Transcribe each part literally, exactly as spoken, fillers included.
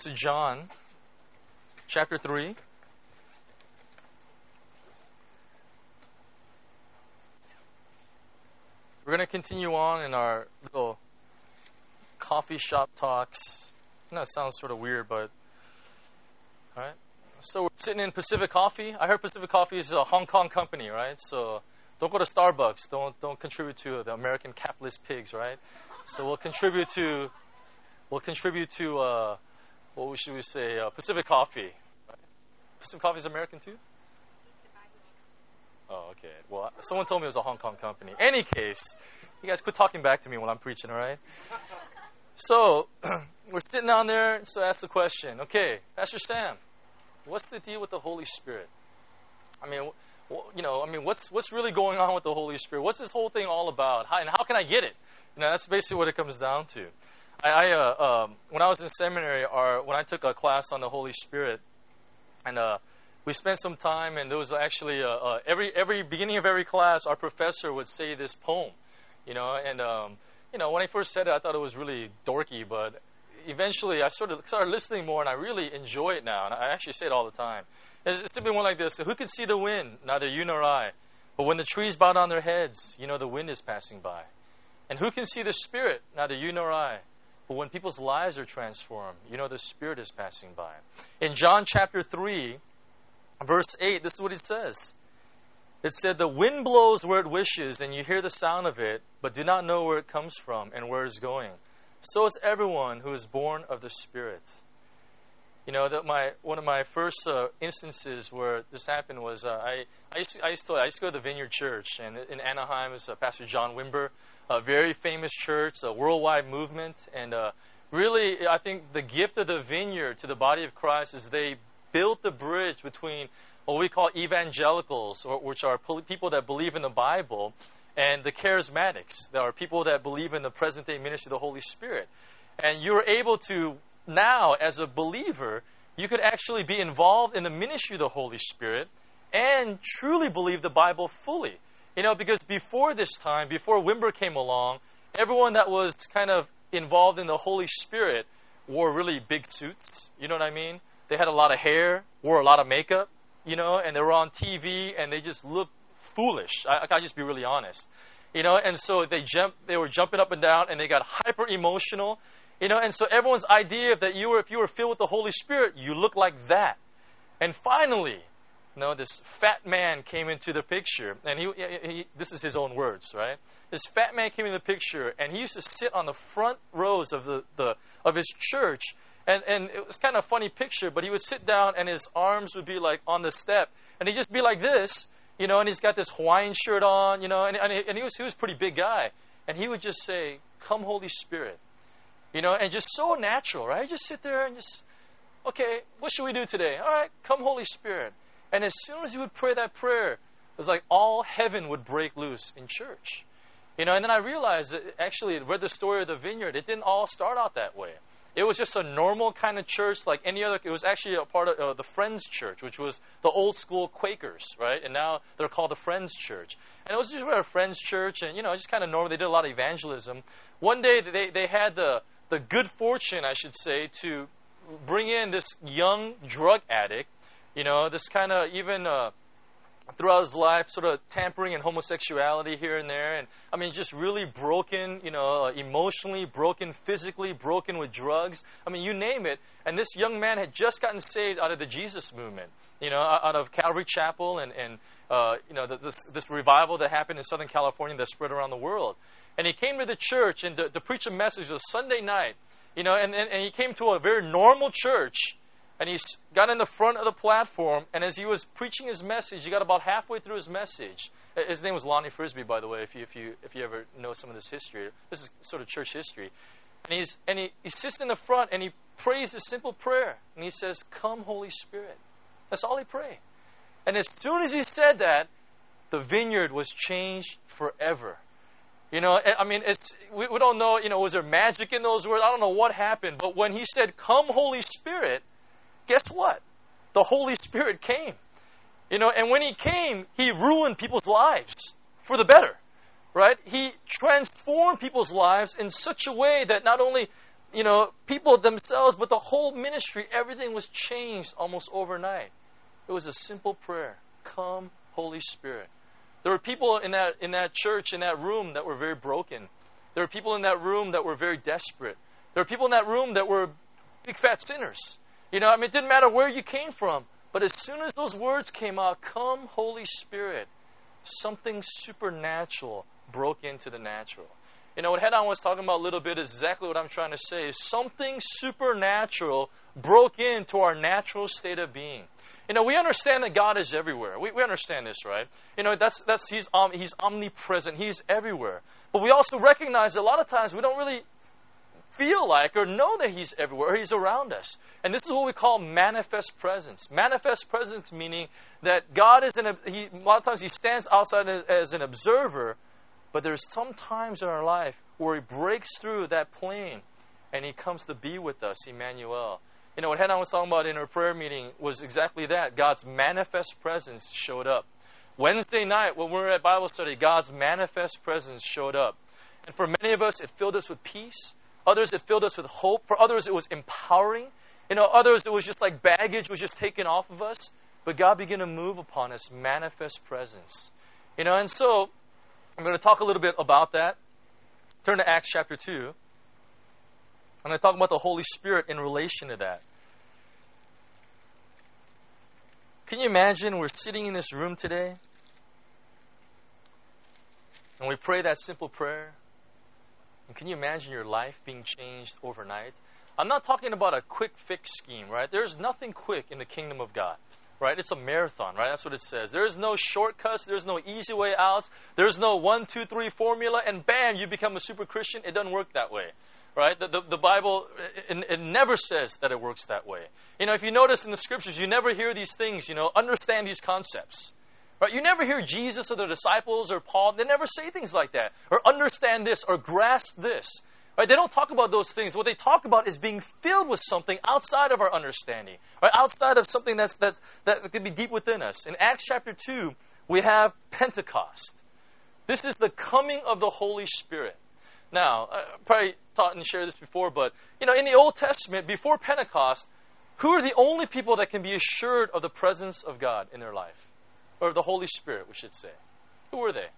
to John chapter three. We're going to continue on in our little coffee shop talks. I know it sounds sort of weird, but all right. So we're sitting in Pacific Coffee. I heard Pacific Coffee is a Hong Kong company, right? So don't go to Starbucks. Don't don't contribute to the American capitalist pigs, right? So we'll contribute to we'll contribute to uh, what should we say? Uh, Pacific Coffee. Right? Pacific Coffee is American too. Oh, okay. Well, someone told me it was a Hong Kong company. Any case, you guys quit talking back to me when I'm preaching, all right? So we're sitting down there, so I ask the question, okay, Pastor Sam, what's the deal with the Holy Spirit? I mean, you know, I mean, what's what's really going on with the Holy Spirit? What's this whole thing all about? How, and how can I get it? You know, that's basically what it comes down to. I, I uh, um, when I was in seminary, or when I took a class on the Holy Spirit, and uh, we spent some time, and there was actually uh, uh, every every beginning of every class, our professor would say this poem, you know, and um, you know, when I first said it, I thought it was really dorky, but eventually I sort of started listening more, and I really enjoy it now, and I actually say it all the time. It's, it's simply one like this: who can see the wind? Neither you nor I. But when the trees bow down their heads, you know the wind is passing by. And who can see the Spirit? Neither you nor I. But when people's lives are transformed, you know the Spirit is passing by. In John chapter three, verse eight, this is what it says. It said, the wind blows where it wishes, and you hear the sound of it, but do not know where it comes from and where it's going. So is everyone who is born of the Spirit. You know, that my one of my first uh, instances where this happened was uh, I I used, to, I used to I used to go to the Vineyard Church, and in Anaheim is uh, Pastor John Wimber, a very famous church, a worldwide movement, and uh, really I think the gift of the Vineyard to the body of Christ is they built the bridge between what we call evangelicals, or, which are people that believe in the Bible, and the charismatics, that are people that believe in the present-day ministry of the Holy Spirit. And you're able to, now, as a believer, you could actually be involved in the ministry of the Holy Spirit and truly believe the Bible fully. You know, because before this time, before Wimber came along, everyone that was kind of involved in the Holy Spirit wore really big suits. You know what I mean? They had a lot of hair, wore a lot of makeup, you know, and they were on T V, and they just looked foolish. I, I gotta just be really honest, you know. And so they jumped, they were jumping up and down, and they got hyper emotional, you know. And so everyone's idea that you were, if you were filled with the Holy Spirit, you look like that. And finally, you know, this fat man came into the picture, and he, he, this is his own words, right? This fat man came in the picture, and he used to sit on the front rows of the, the of his church. And and it was kind of a funny picture, but he would sit down and his arms would be like on the step, and he'd just be like this, you know, and he's got this Hawaiian shirt on, you know, and and, and he was he was a pretty big guy, and he would just say, "Come, Holy Spirit," you know, and just so natural, right? Just sit there and just, okay, what should we do today? All right, come, Holy Spirit. And as soon as he would pray that prayer, it was like all heaven would break loose in church, you know. And then I realized that actually, read the story of the Vineyard. It didn't all start out that way. It was just a normal kind of church like any other. It was actually a part of uh, the Friends Church, which was the old school Quakers, right? And now they're called the Friends Church. And it was just a Friends Church, and, you know, just kind of normal. They did a lot of evangelism. One day they, they had the, the good fortune, I should say, to bring in this young drug addict, you know, this kind of even uh, throughout his life sort of tampering in homosexuality here and there. And, I mean, just really broken, you know, uh, emotionally, broken physically, broken with drugs. I mean, you name it. And this young man had just gotten saved out of the Jesus movement, you know, out of Calvary Chapel and, and uh, you know, this, this revival that happened in Southern California that spread around the world. And he came to the church and to, to preach a message. It was Sunday night, you know, and, and, and he came to a very normal church. And he got in the front of the platform, and as he was preaching his message, he got about halfway through his message. His name was Lonnie Frisbee, by the way, if you if you if you ever know some of this history. This is sort of church history. And he's and he, he sits in the front and he prays a simple prayer, and he says, "Come, Holy Spirit." That's all he prayed. And as soon as he said that, the Vineyard was changed forever. You know, I mean, it's we, we don't know. You know, was there magic in those words? I don't know what happened, but when he said, "Come, Holy Spirit," guess what? The Holy Spirit came. You know, and when he came, he ruined people's lives for the better, right? He transformed people's lives in such a way that not only you know, people themselves, but the whole ministry, everything was changed almost overnight. It was a simple prayer. Come, Holy Spirit. There were people in that in that church, in that room, that were very broken. There were people in that room that were very desperate. There were people in that room that were big fat sinners. You know, I mean, it didn't matter where you came from. But as soon as those words came out, come, Holy Spirit, something supernatural broke into the natural. You know, what Head On was talking about a little bit is exactly what I'm trying to say. Is something supernatural broke into our natural state of being. You know, we understand that God is everywhere. We, we understand this, right? You know, that's that's He's um, He's omnipresent. He's everywhere. But we also recognize that a lot of times we don't really feel like or know that He's everywhere or He's around us. And this is what we call manifest presence. Manifest presence meaning that God is in a, he, a lot of times He stands outside as, as an observer, but there's some times in our life where He breaks through that plane and He comes to be with us, Emmanuel. You know, what Hannah was talking about in her prayer meeting was exactly that. God's manifest presence showed up. Wednesday night when we were at Bible study, God's manifest presence showed up. And for many of us, it filled us with peace. Others, it filled us with hope. For others, it was empowering. You know, others, it was just like baggage was just taken off of us. But God began to move upon us, manifest presence. You know, and so I'm going to talk a little bit about that. Turn to Acts chapter two. I'm going to talk about the Holy Spirit in relation to that. Can you imagine we're sitting in this room today and we pray that simple prayer? And can you imagine your life being changed overnight? I'm not talking about a quick fix scheme, right? There's nothing quick in the kingdom of God, right? It's a marathon, right? That's what it says. There's no shortcuts. There's no easy way out. There's no one, two, three formula, and bam, you become a super Christian. It doesn't work that way, right? The, the, the Bible, it, it never says that it works that way. You know, if you notice in the scriptures, you never hear these things, you know, understand these concepts. Right? You never hear Jesus or the disciples or Paul. They never say things like that. Or understand this or grasp this. Right? They don't talk about those things. What they talk about is being filled with something outside of our understanding. Right? Outside of something that's, that's, that can be deep within us. In Acts chapter two, we have Pentecost. This is the coming of the Holy Spirit. Now, I probably taught and shared this before, but you know, in the Old Testament, before Pentecost, who are the only people that can be assured of the presence of God in their life? Or the Holy Spirit, we should say. Who were they?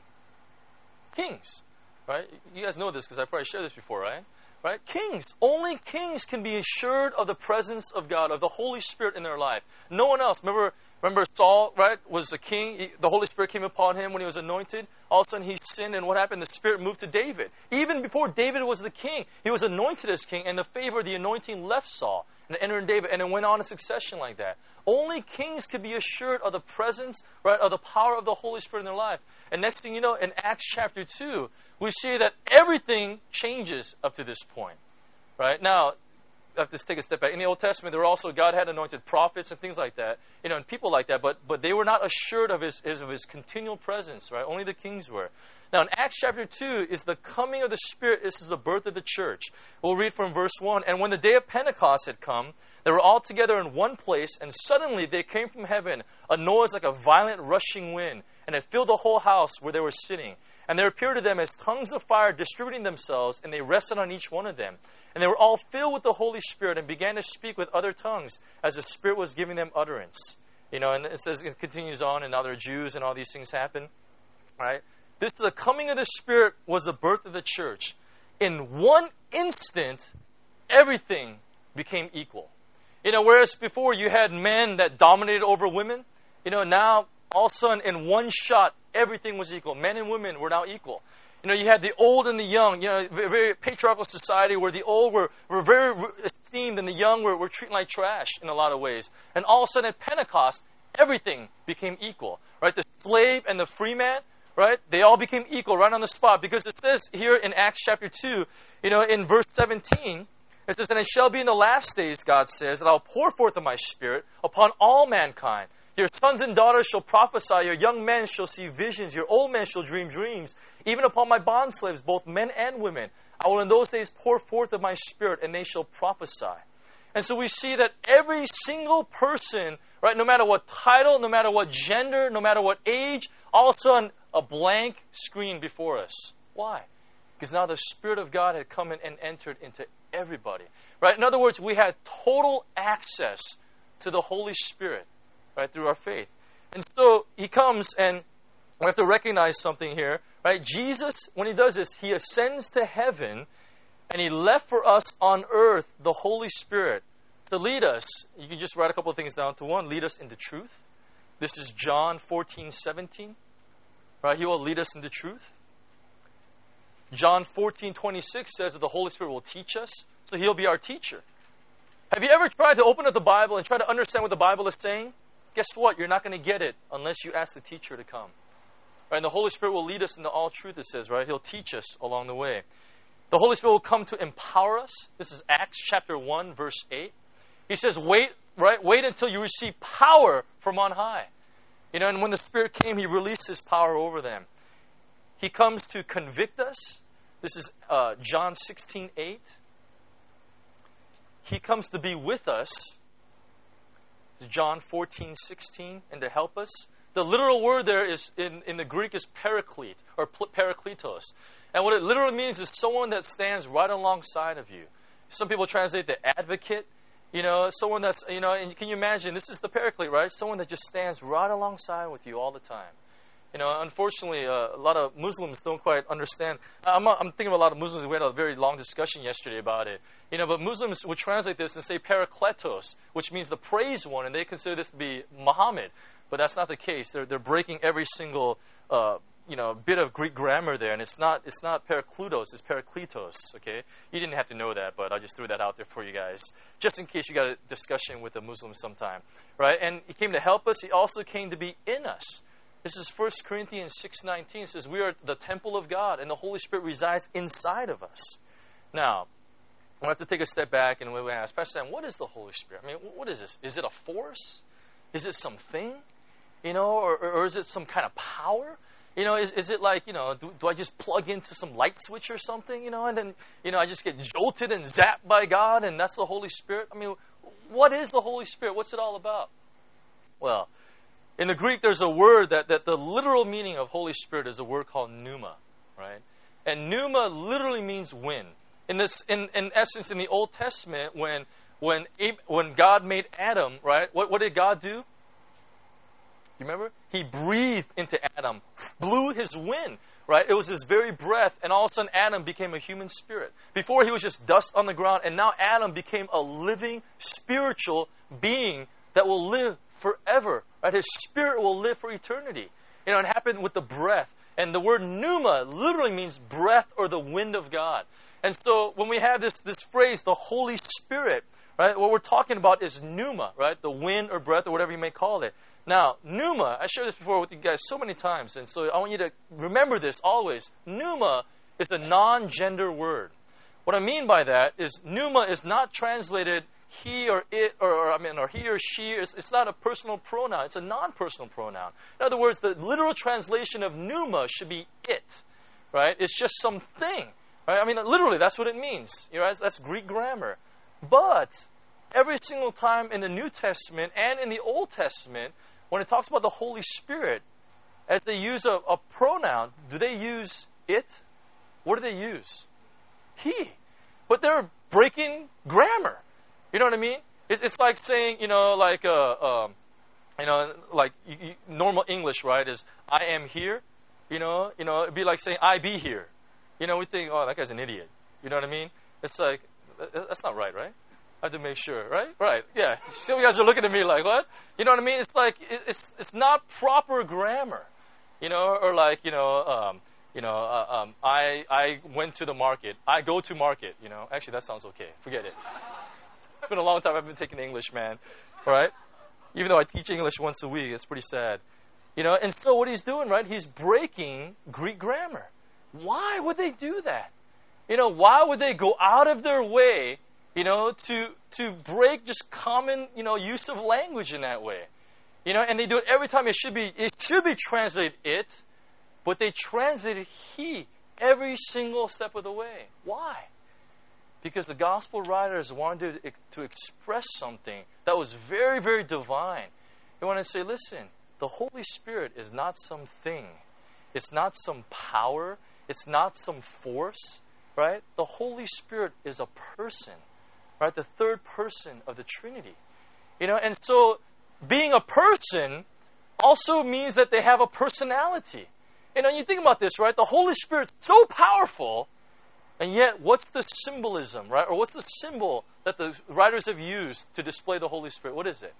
Kings, right? You guys know this because I probably shared this before, right? Right? Kings. Only kings can be assured of the presence of God, of the Holy Spirit in their life. No one else. Remember, remember Saul, right, was a king. He, the Holy Spirit came upon him when he was anointed. All of a sudden he sinned, and what happened? The Spirit moved to David. Even before David was the king, he was anointed as king, and the favor, the anointing left Saul and entered in David, and it went on in succession like that. Only kings could be assured of the presence, right, of the power of the Holy Spirit in their life. And next thing you know, in Acts chapter two, we see that everything changes up to this point. Right? Now, I have to take a step back. In the Old Testament, there were also, God had anointed prophets and things like that, you know, and people like that, but but they were not assured of his, his of his continual presence, right? Only the kings were. Now, in Acts chapter two is the coming of the Spirit. This is the birth of the church. We'll read from verse one. And when the day of Pentecost had come, they were all together in one place, and suddenly there came from heaven a noise like a violent rushing wind, and it filled the whole house where they were sitting. And there appeared to them as tongues of fire distributing themselves, and they rested on each one of them. And they were all filled with the Holy Spirit and began to speak with other tongues as the Spirit was giving them utterance. You know, and it says, it continues on, and now they're Jews and all these things happen. Right? This, the coming of the Spirit was the birth of the church. In one instant, everything became equal. You know, whereas before you had men that dominated over women, you know, now all of a sudden in one shot, everything was equal. Men and women were now equal. You know, you had the old and the young, you know, a very patriarchal society where the old were, were very esteemed and the young were, were treated like trash in a lot of ways. And all of a sudden at Pentecost, everything became equal, right? The slave and the free man, right? They all became equal right on the spot, because it says here in Acts chapter two, you know, in verse seventeen, it says, "And it shall be in the last days, God says, that I'll pour forth of my Spirit upon all mankind. Your sons and daughters shall prophesy, your young men shall see visions, your old men shall dream dreams, even upon my bondslaves, both men and women. I will in those days pour forth of my Spirit, and they shall prophesy." And so we see that every single person, right, no matter what title, no matter what gender, no matter what age, all of a sudden a blank screen before us. Why? Because now the Spirit of God had come in and entered into everybody. Right? In other words, we had total access to the Holy Spirit, right, through our faith. And so he comes, and we have to recognize something here, right? Jesus, when he does this, he ascends to heaven, and he left for us on earth the Holy Spirit to lead us. You can just write a couple of things down. To one, lead us into truth. This is John fourteen seventeen. Right? He will lead us into truth. John fourteen twenty-six says that the Holy Spirit will teach us, so he'll be our teacher. Have you ever tried to open up the Bible and try to understand what the Bible is saying? Guess what? You're not going to get it unless you ask the teacher to come. Right? And the Holy Spirit will lead us into all truth, it says, right? He'll teach us along the way. The Holy Spirit will come to empower us. This is Acts chapter one, verse eight. He says, wait, right? Wait until you receive power from on high. You know, and when the Spirit came, he released his power over them. He comes to convict us. This is uh, John sixteen eight. He comes to be with us. John fourteen sixteen, and to help us. The literal word there is in, in the Greek is paraclete or parakletos. And what it literally means is someone that stands right alongside of you. Some people translate the advocate. You know, someone that's, you know, and can you imagine, this is the paraclete, right? Someone that just stands right alongside with you all the time. You know, unfortunately, uh, a lot of Muslims don't quite understand. I'm, I'm thinking of a lot of Muslims. We had a very long discussion yesterday about it. You know, but Muslims would translate this and say parakletos, which means the praised one, and they consider this to be Muhammad. But that's not the case. They're they're breaking every single uh, you know bit of Greek grammar there, and it's not it's not paraklutos, it's parakletos. Okay, you didn't have to know that, but I just threw that out there for you guys, just in case you got a discussion with a Muslim sometime, right? And he came to help us. He also came to be in us. This is First Corinthians six nineteen. It says we are the temple of God, and the Holy Spirit resides inside of us. Now, we have to take a step back and we ask, Pastor Sam, what is the Holy Spirit? I mean, what is this? Is it a force? Is it something? You know, or, or is it some kind of power? You know, is, is it like, you know, do, do I just plug into some light switch or something, you know, and then, you know, I just get jolted and zapped by God and that's the Holy Spirit? I mean, what is the Holy Spirit? What's it all about? Well, in the Greek, there's a word that, that the literal meaning of Holy Spirit is a word called pneuma, right? And pneuma literally means wind. In this, in, in essence, in the Old Testament, when when when God made Adam, right, what, what did God do? You remember? He breathed into Adam, blew his wind, right? It was his very breath, and all of a sudden Adam became a human spirit. Before he was just dust on the ground, and now Adam became a living, spiritual being that will live forever, right? His spirit will live for eternity. You know, it happened with the breath. And the word pneuma literally means breath or the wind of God. And so when we have this, this phrase, the Holy Spirit, right, what we're talking about is pneuma, right? The wind or breath or whatever you may call it. Now, pneuma, I shared this before with you guys so many times, and so I want you to remember this always. Pneuma is a non-gender word. What I mean by that is pneuma is not translated he or it, or, or I mean, or he or she. It's, it's not a personal pronoun. It's a non-personal pronoun. In other words, the literal translation of pneuma should be it, right? It's just something, right? I mean, literally, that's what it means. You know, that's, that's Greek grammar. But every single time in the New Testament and in the Old Testament, when it talks about the Holy Spirit, as they use a, a pronoun, do they use it? What do they use? He. But they're breaking grammar. You know what I mean? It's, it's like saying, you know, like, uh, um, you know, like you, you, normal English, right, is I am here. You know, you know, it'd be like saying I be here. You know, we think, oh, that guy's an idiot. You know what I mean? It's like, that's not right, right? I have to make sure, right? Right, yeah. Some of you guys are looking at me like, what? You know what I mean? It's like, it's it's not proper grammar, you know, or like, you know, um, you know, uh, um, I I went to the market. I go to market, you know. Actually, that sounds okay. Forget it. It's been a long time I've been taking English, man. All right? Even though I teach English once a week, it's pretty sad. You know, and so what he's doing, right, he's breaking Greek grammar. Why would they do that? You know, why would they go out of their way, you know, to to break just common, you know, use of language in that way? You know, and they do it every time. It should be it should be translated it, but they translated he every single step of the way. Why? Because the gospel writers wanted to, to express something that was very, very divine. They want to say, listen, the Holy Spirit is not something. It's not some power. It's not some force. right? The Holy Spirit is a person, right? The third person of the Trinity. You know, and so being a person also means that they have a personality. You know, you think about this, right? The Holy Spirit's so powerful, and yet what's the symbolism, right? Or what's the symbol that the writers have used to display the Holy Spirit? What is it?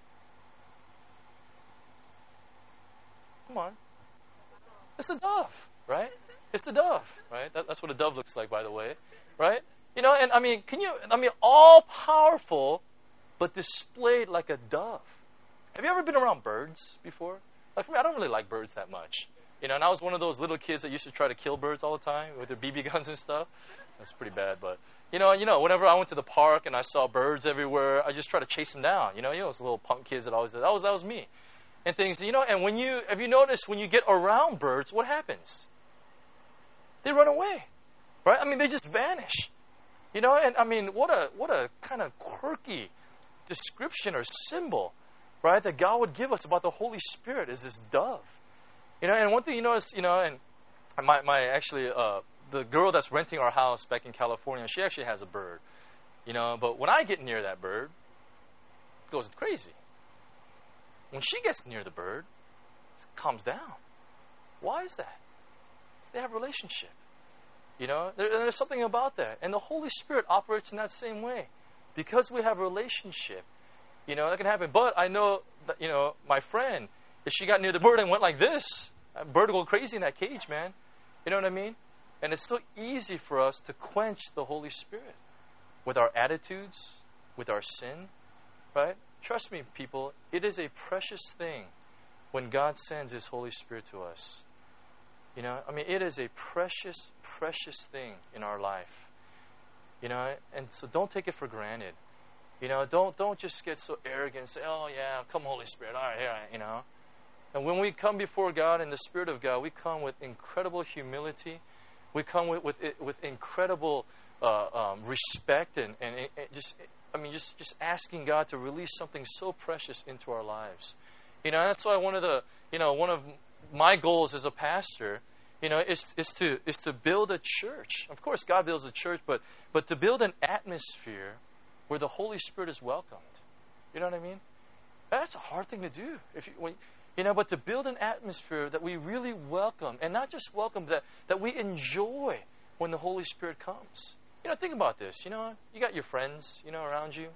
Come on. It's the dove, right? It's the dove, right? That, that's what a dove looks like, by the way, right? You know, and I mean, can you, I mean, all powerful, but displayed like a dove. Have you ever been around birds before? Like for me, I don't really like birds that much. You know, and I was one of those little kids that used to try to kill birds all the time with their B B guns and stuff. That's pretty bad, but you know, you know, whenever I went to the park and I saw birds everywhere, I just try to chase them down. You know, you know, those little punk kids that always did. That was that was me, and things. You know, and when you have you noticed when you get around birds, what happens? They run away, right? I mean, they just vanish. You know, and I mean, what a what a kind of quirky description or symbol, right, that God would give us about the Holy Spirit is this dove. You know, and one thing you notice, you know, and my, my actually, uh, the girl that's renting our house back in California, she actually has a bird, you know, but when I get near that bird, it goes crazy. When she gets near the bird, it calms down. Why is that? Because they have a relationship. You know, there, there's something about that. And the Holy Spirit operates in that same way. Because we have a relationship, you know, that can happen. But I know that, you know, my friend, if she got near the bird and went like this, that bird would go crazy in that cage, man. You know what I mean? And it's so easy for us to quench the Holy Spirit with our attitudes, with our sin, right? Trust me, people, it is a precious thing when God sends His Holy Spirit to us. You know, I mean, it is a precious, precious thing in our life. You know, and so don't take it for granted. You know, don't don't just get so arrogant and say, oh, yeah, come Holy Spirit, all right, here I am, you know. And when we come before God in the Spirit of God, we come with incredible humility. We come with with, with incredible uh, um, respect and, and, and just, I mean, just, just asking God to release something so precious into our lives. You know, that's why one of the, you know, one of my goals as a pastor, you know, is is to is to build a church. Of course, God builds a church, but but to build an atmosphere where the Holy Spirit is welcomed. You know what I mean? That's a hard thing to do. If you, when, you know, but to build an atmosphere that we really welcome, and not just welcome, that that we enjoy when the Holy Spirit comes. You know, think about this. You know, you got your friends, you know, around you.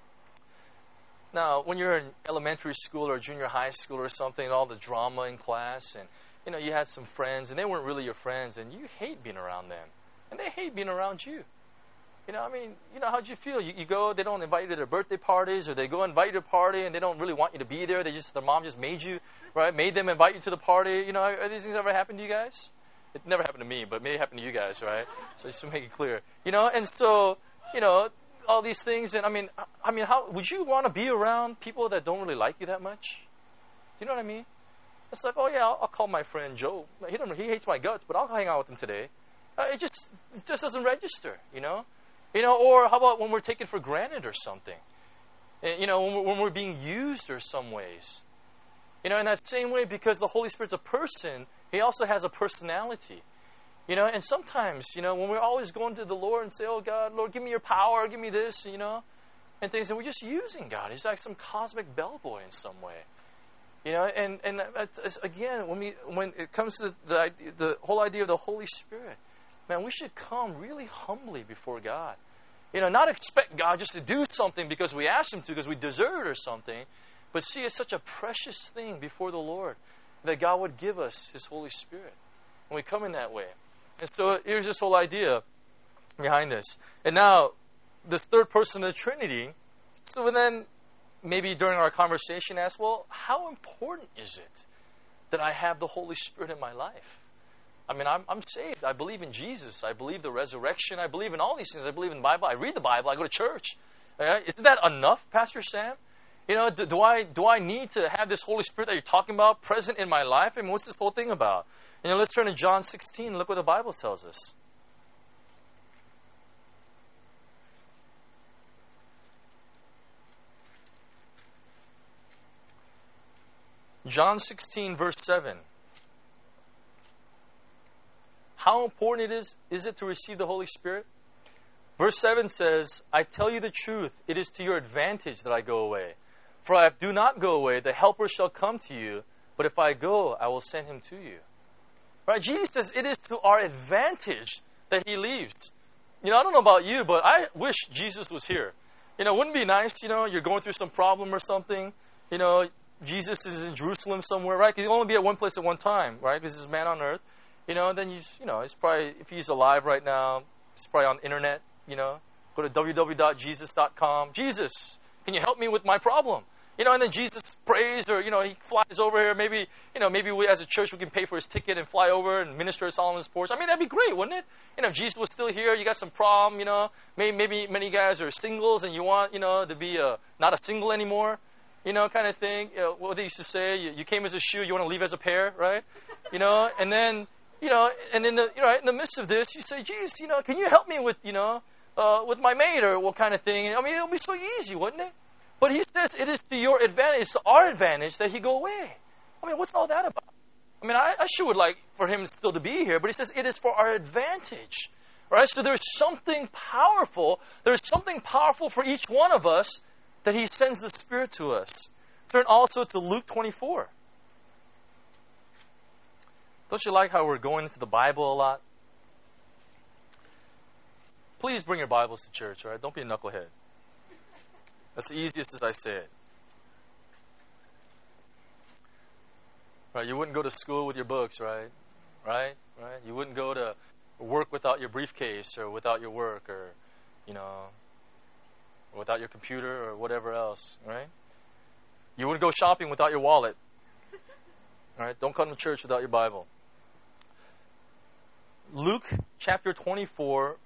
Now, when you're in elementary school or junior high school or something, and all the drama in class, and you know, you had some friends, and they weren't really your friends, and you hate being around them, and they hate being around you. You know, I mean, you know, how'd you feel? You, you go, they don't invite you to their birthday parties, or they go invite you to a party, and they don't really want you to be there. They just, their mom just made you, right? Made them invite you to the party. You know, are these things ever happened to you guys? It never happened to me, but maybe it happened to you guys, right? So just to make it clear, you know, and so, you know, all these things, and I mean, I mean, how would you want to be around people that don't really like you that much? Do you know what I mean? It's like, oh yeah, I'll, I'll call my friend Joe. He don't, he hates my guts, but I'll hang out with him today. Uh, it just, it just doesn't register, you know. You know, or how about when we're taken for granted or something? You know, when we're, when we're being used or some ways. You know, in that same way, because the Holy Spirit's a person, He also has a personality. You know, and sometimes, you know, when we're always going to the Lord and say, oh God, Lord, give me your power, give me this, you know, and things, and we're just using God. He's like some cosmic bellboy in some way. You know, and, and it's, again, when we when it comes to the the whole idea of the Holy Spirit, man, we should come really humbly before God. You know, not expect God just to do something because we asked Him to, because we deserve it or something, but see it's such a precious thing before the Lord that God would give us His Holy Spirit. And we come in that way. And so here's this whole idea behind this. And now, the third person of the Trinity, so then maybe during our conversation ask, well, how important is it that I have the Holy Spirit in my life? I mean, I'm, I'm saved. I believe in Jesus. I believe the resurrection. I believe in all these things. I believe in the Bible. I read the Bible. I go to church. Uh, isn't that enough, Pastor Sam? You know, do, do I do I need to have this Holy Spirit that you're talking about present in my life? I mean, what's this whole thing about? You know, let's turn to John sixteen and look what the Bible tells us. John sixteen, verse seven. How important it is, is it to receive the Holy Spirit? Verse seven says, I tell you the truth, it is to your advantage that I go away. For if I do not go away, the Helper shall come to you, but if I go, I will send him to you. Right? Jesus says it is to our advantage that he leaves. You know, I don't know about you, but I wish Jesus was here. You know, wouldn't it be nice, you know, you're going through some problem or something, you know, Jesus is in Jerusalem somewhere, right? He can only be at one place at one time, right? Because he's a man on earth. You know, and then you, you know, he's probably, if he's alive right now, he's probably on the internet, you know. Go to w w w dot jesus dot com. Jesus, can you help me with my problem? You know, and then Jesus prays, or, you know, he flies over here. Maybe, you know, maybe we as a church, we can pay for his ticket and fly over and minister at Solomon's Porch. I mean, that'd be great, wouldn't it? You know, if Jesus was still here, you got some problem, you know. Maybe, maybe many guys are singles and you want, you know, to be a, not a single anymore, you know, kind of thing. You know, what they used to say, you, you came as a shoe, you want to leave as a pair, right? You know, and then, you know, and in the, you know, in the midst of this, you say, geez, you know, can you help me with, you know, uh, with my mate or what kind of thing? I mean, it'll be so easy, wouldn't it? But he says it is to your advantage, it's to our advantage that he go away. I mean, what's all that about? I mean, I, I sure would like for him still to be here, but he says it is for our advantage, right? So there's something powerful. There's something powerful for each one of us that he sends the Spirit to us. Turn also to Luke twenty-four. Don't you like how we're going into the Bible a lot? Please bring your Bibles to church, all right? Don't be a knucklehead. That's the easiest as I say it. Right? You wouldn't go to school with your books, right? Right? Right? You wouldn't go to work without your briefcase or without your work or, you know, without your computer or whatever else, right? You wouldn't go shopping without your wallet. Right? Don't come to church without your Bible. Luke chapter twenty-four,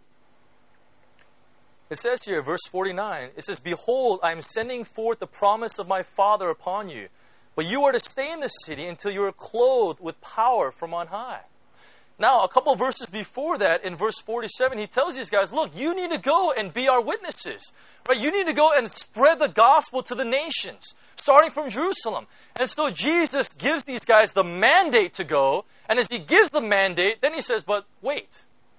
it says here, verse forty-nine, it says, Behold, I am sending forth the promise of my Father upon you, but you are to stay in the city until you are clothed with power from on high. Now, a couple verses before that, in verse forty-seven, he tells these guys, look, you need to go and be our witnesses. Right? You need to go and spread the gospel to the nations, starting from Jerusalem. And so Jesus gives these guys the mandate to go, and as he gives the mandate, then he says, but wait.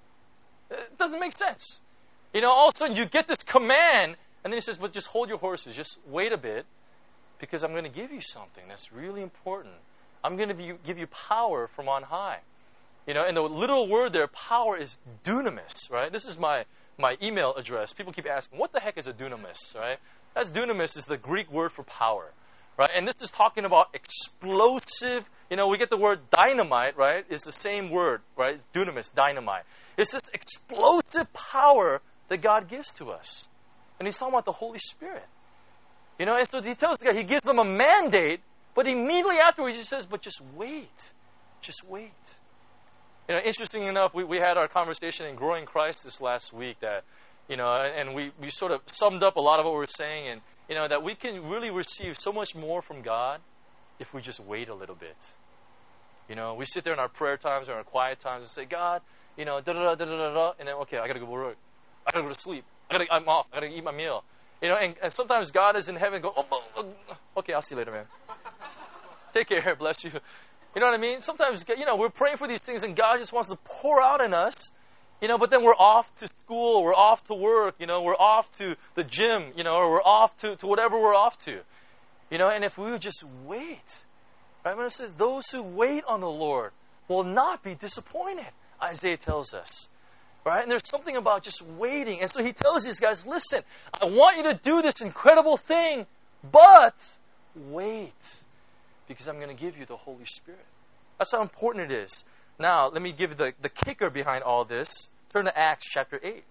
It doesn't make sense. You know, all of a sudden you get this command, and then he says, but just hold your horses, just wait a bit, because I'm going to give you something that's really important. I'm going to give you power from on high. You know, and the literal word there, power, is dunamis, right? This is my, my email address. People keep asking, what the heck is a dunamis, right? That's dunamis is the Greek word for power, right? And this is talking about explosive, you know, we get the word dynamite, right? It's the same word, right? Dunamis, dynamite. It's this explosive power that God gives to us. And he's talking about the Holy Spirit. You know, and so he tells the guy, he gives them a mandate, but immediately afterwards he says, but just wait. Just wait. You know, interesting enough, we, we had our conversation in Growing Christ this last week that, you know, and we, we sort of summed up a lot of what we were saying, and, you know, that we can really receive so much more from God if we just wait a little bit. You know, we sit there in our prayer times or our quiet times and say, God, you know, da da da da da da, and then, okay, I got to go to work. I gotta go to sleep. I gotta, I'm off. I gotta eat my meal. You know, and, and sometimes God is in heaven going, oh, oh, oh, okay, I'll see you later, man. Take care. Bless you. You know what I mean? Sometimes, you know, we're praying for these things and God just wants to pour out in us, you know, but then we're off to school, we're off to work, you know, we're off to the gym, you know, or we're off to, to whatever we're off to. You know, and if we would just wait, right? When it says, those who wait on the Lord will not be disappointed, Isaiah tells us. Right? And there's something about just waiting. And so he tells these guys, listen, I want you to do this incredible thing, but wait, because I'm going to give you the Holy Spirit. That's how important it is. Now, let me give the, the kicker behind all this. Turn to Acts chapter eight.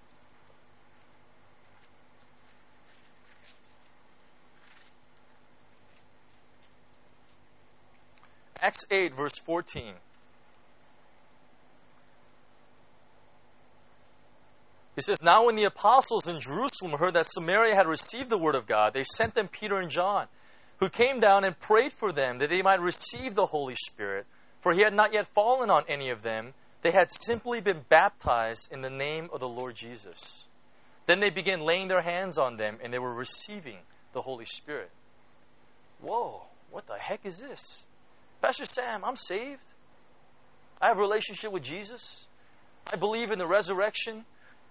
Acts eight, verse fourteen. It says, Now when the apostles in Jerusalem heard that Samaria had received the word of God, they sent them Peter and John, who came down and prayed for them that they might receive the Holy Spirit, for he had not yet fallen on any of them. They had simply been baptized in the name of the Lord Jesus. Then they began laying their hands on them, and they were receiving the Holy Spirit. Whoa, what the heck is this? Pastor Sam, I'm saved. I have a relationship with Jesus. I believe in the resurrection.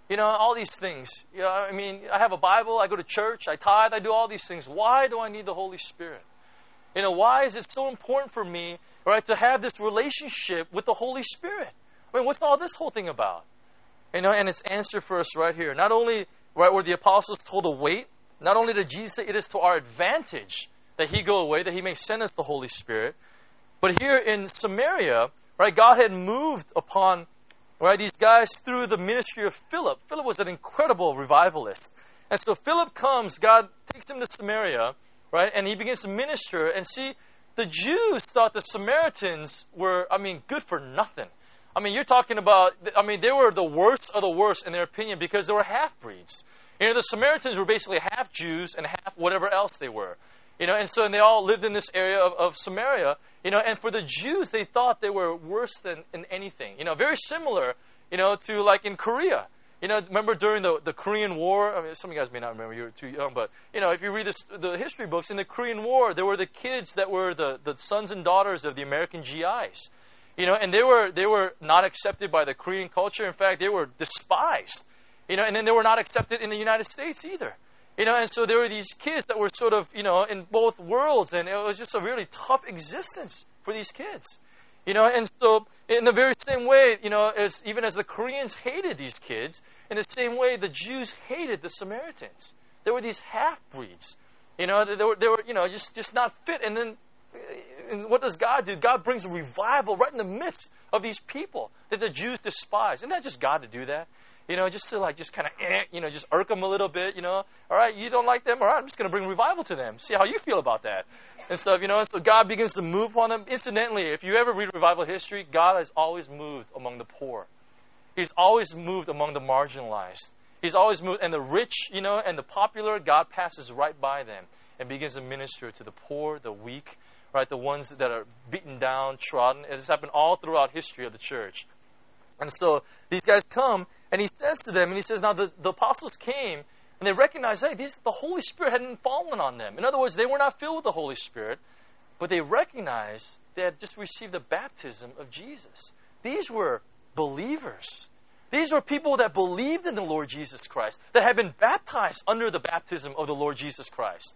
You know, all these things. You know, I mean, I have a Bible, I go to church, I tithe, I do all these things. Why do I need the Holy Spirit? You know, why is it so important for me, right, to have this relationship with the Holy Spirit? I mean, what's all this whole thing about? You know, and it's answered for us right here. Not only, right, were the apostles told to wait, not only did Jesus say it is to our advantage that He go away, that He may send us the Holy Spirit, but here in Samaria, right, God had moved upon, right, these guys through the ministry of Philip. Philip was an incredible revivalist. And so Philip comes, God takes him to Samaria, right, and he begins to minister. And see, the Jews thought the Samaritans were, I mean, good for nothing. I mean, you're talking about, I mean, they were the worst of the worst in their opinion because they were half-breeds. You know, the Samaritans were basically half Jews and half whatever else they were. You know, and so and they all lived in this area of, of Samaria. You know, and for the Jews, they thought they were worse than in anything. You know, very similar, you know, to like in Korea. You know, remember during the, the Korean War? I mean, some of you guys may not remember, you're too young, but, you know, if you read this, the history books, in the Korean War, there were the kids that were the, the sons and daughters of the American G Is. You know, and they were they were not accepted by the Korean culture. In fact, they were despised. You know, and then they were not accepted in the United States either. You know, and so there were these kids that were sort of, you know, in both worlds, and it was just a really tough existence for these kids. You know, and so in the very same way, you know, as even as the Koreans hated these kids, in the same way the Jews hated the Samaritans. There were these half-breeds. You know, they were, they were you know, just, just not fit. And then and what does God do? God brings a revival right in the midst of these people that the Jews despise. Isn't that just God to do that? You know, just to like, just kind of, eh, you know, just irk them a little bit, you know. All right, you don't like them? All right, I'm just going to bring revival to them. See how you feel about that. And stuff, you know. And so God begins to move upon them. Incidentally, if you ever read revival history, God has always moved among the poor. He's always moved among the marginalized. He's always moved, and the rich, you know, and the popular, God passes right by them and begins to minister to the poor, the weak, right, the ones that are beaten down, trodden. It has happened all throughout history of the church. And so these guys come, and he says to them, and he says, now the, the apostles came, and they recognized, hey, these, the Holy Spirit hadn't fallen on them. In other words, they were not filled with the Holy Spirit, but they recognized they had just received the baptism of Jesus. These were believers. These were people that believed in the Lord Jesus Christ, that had been baptized under the baptism of the Lord Jesus Christ.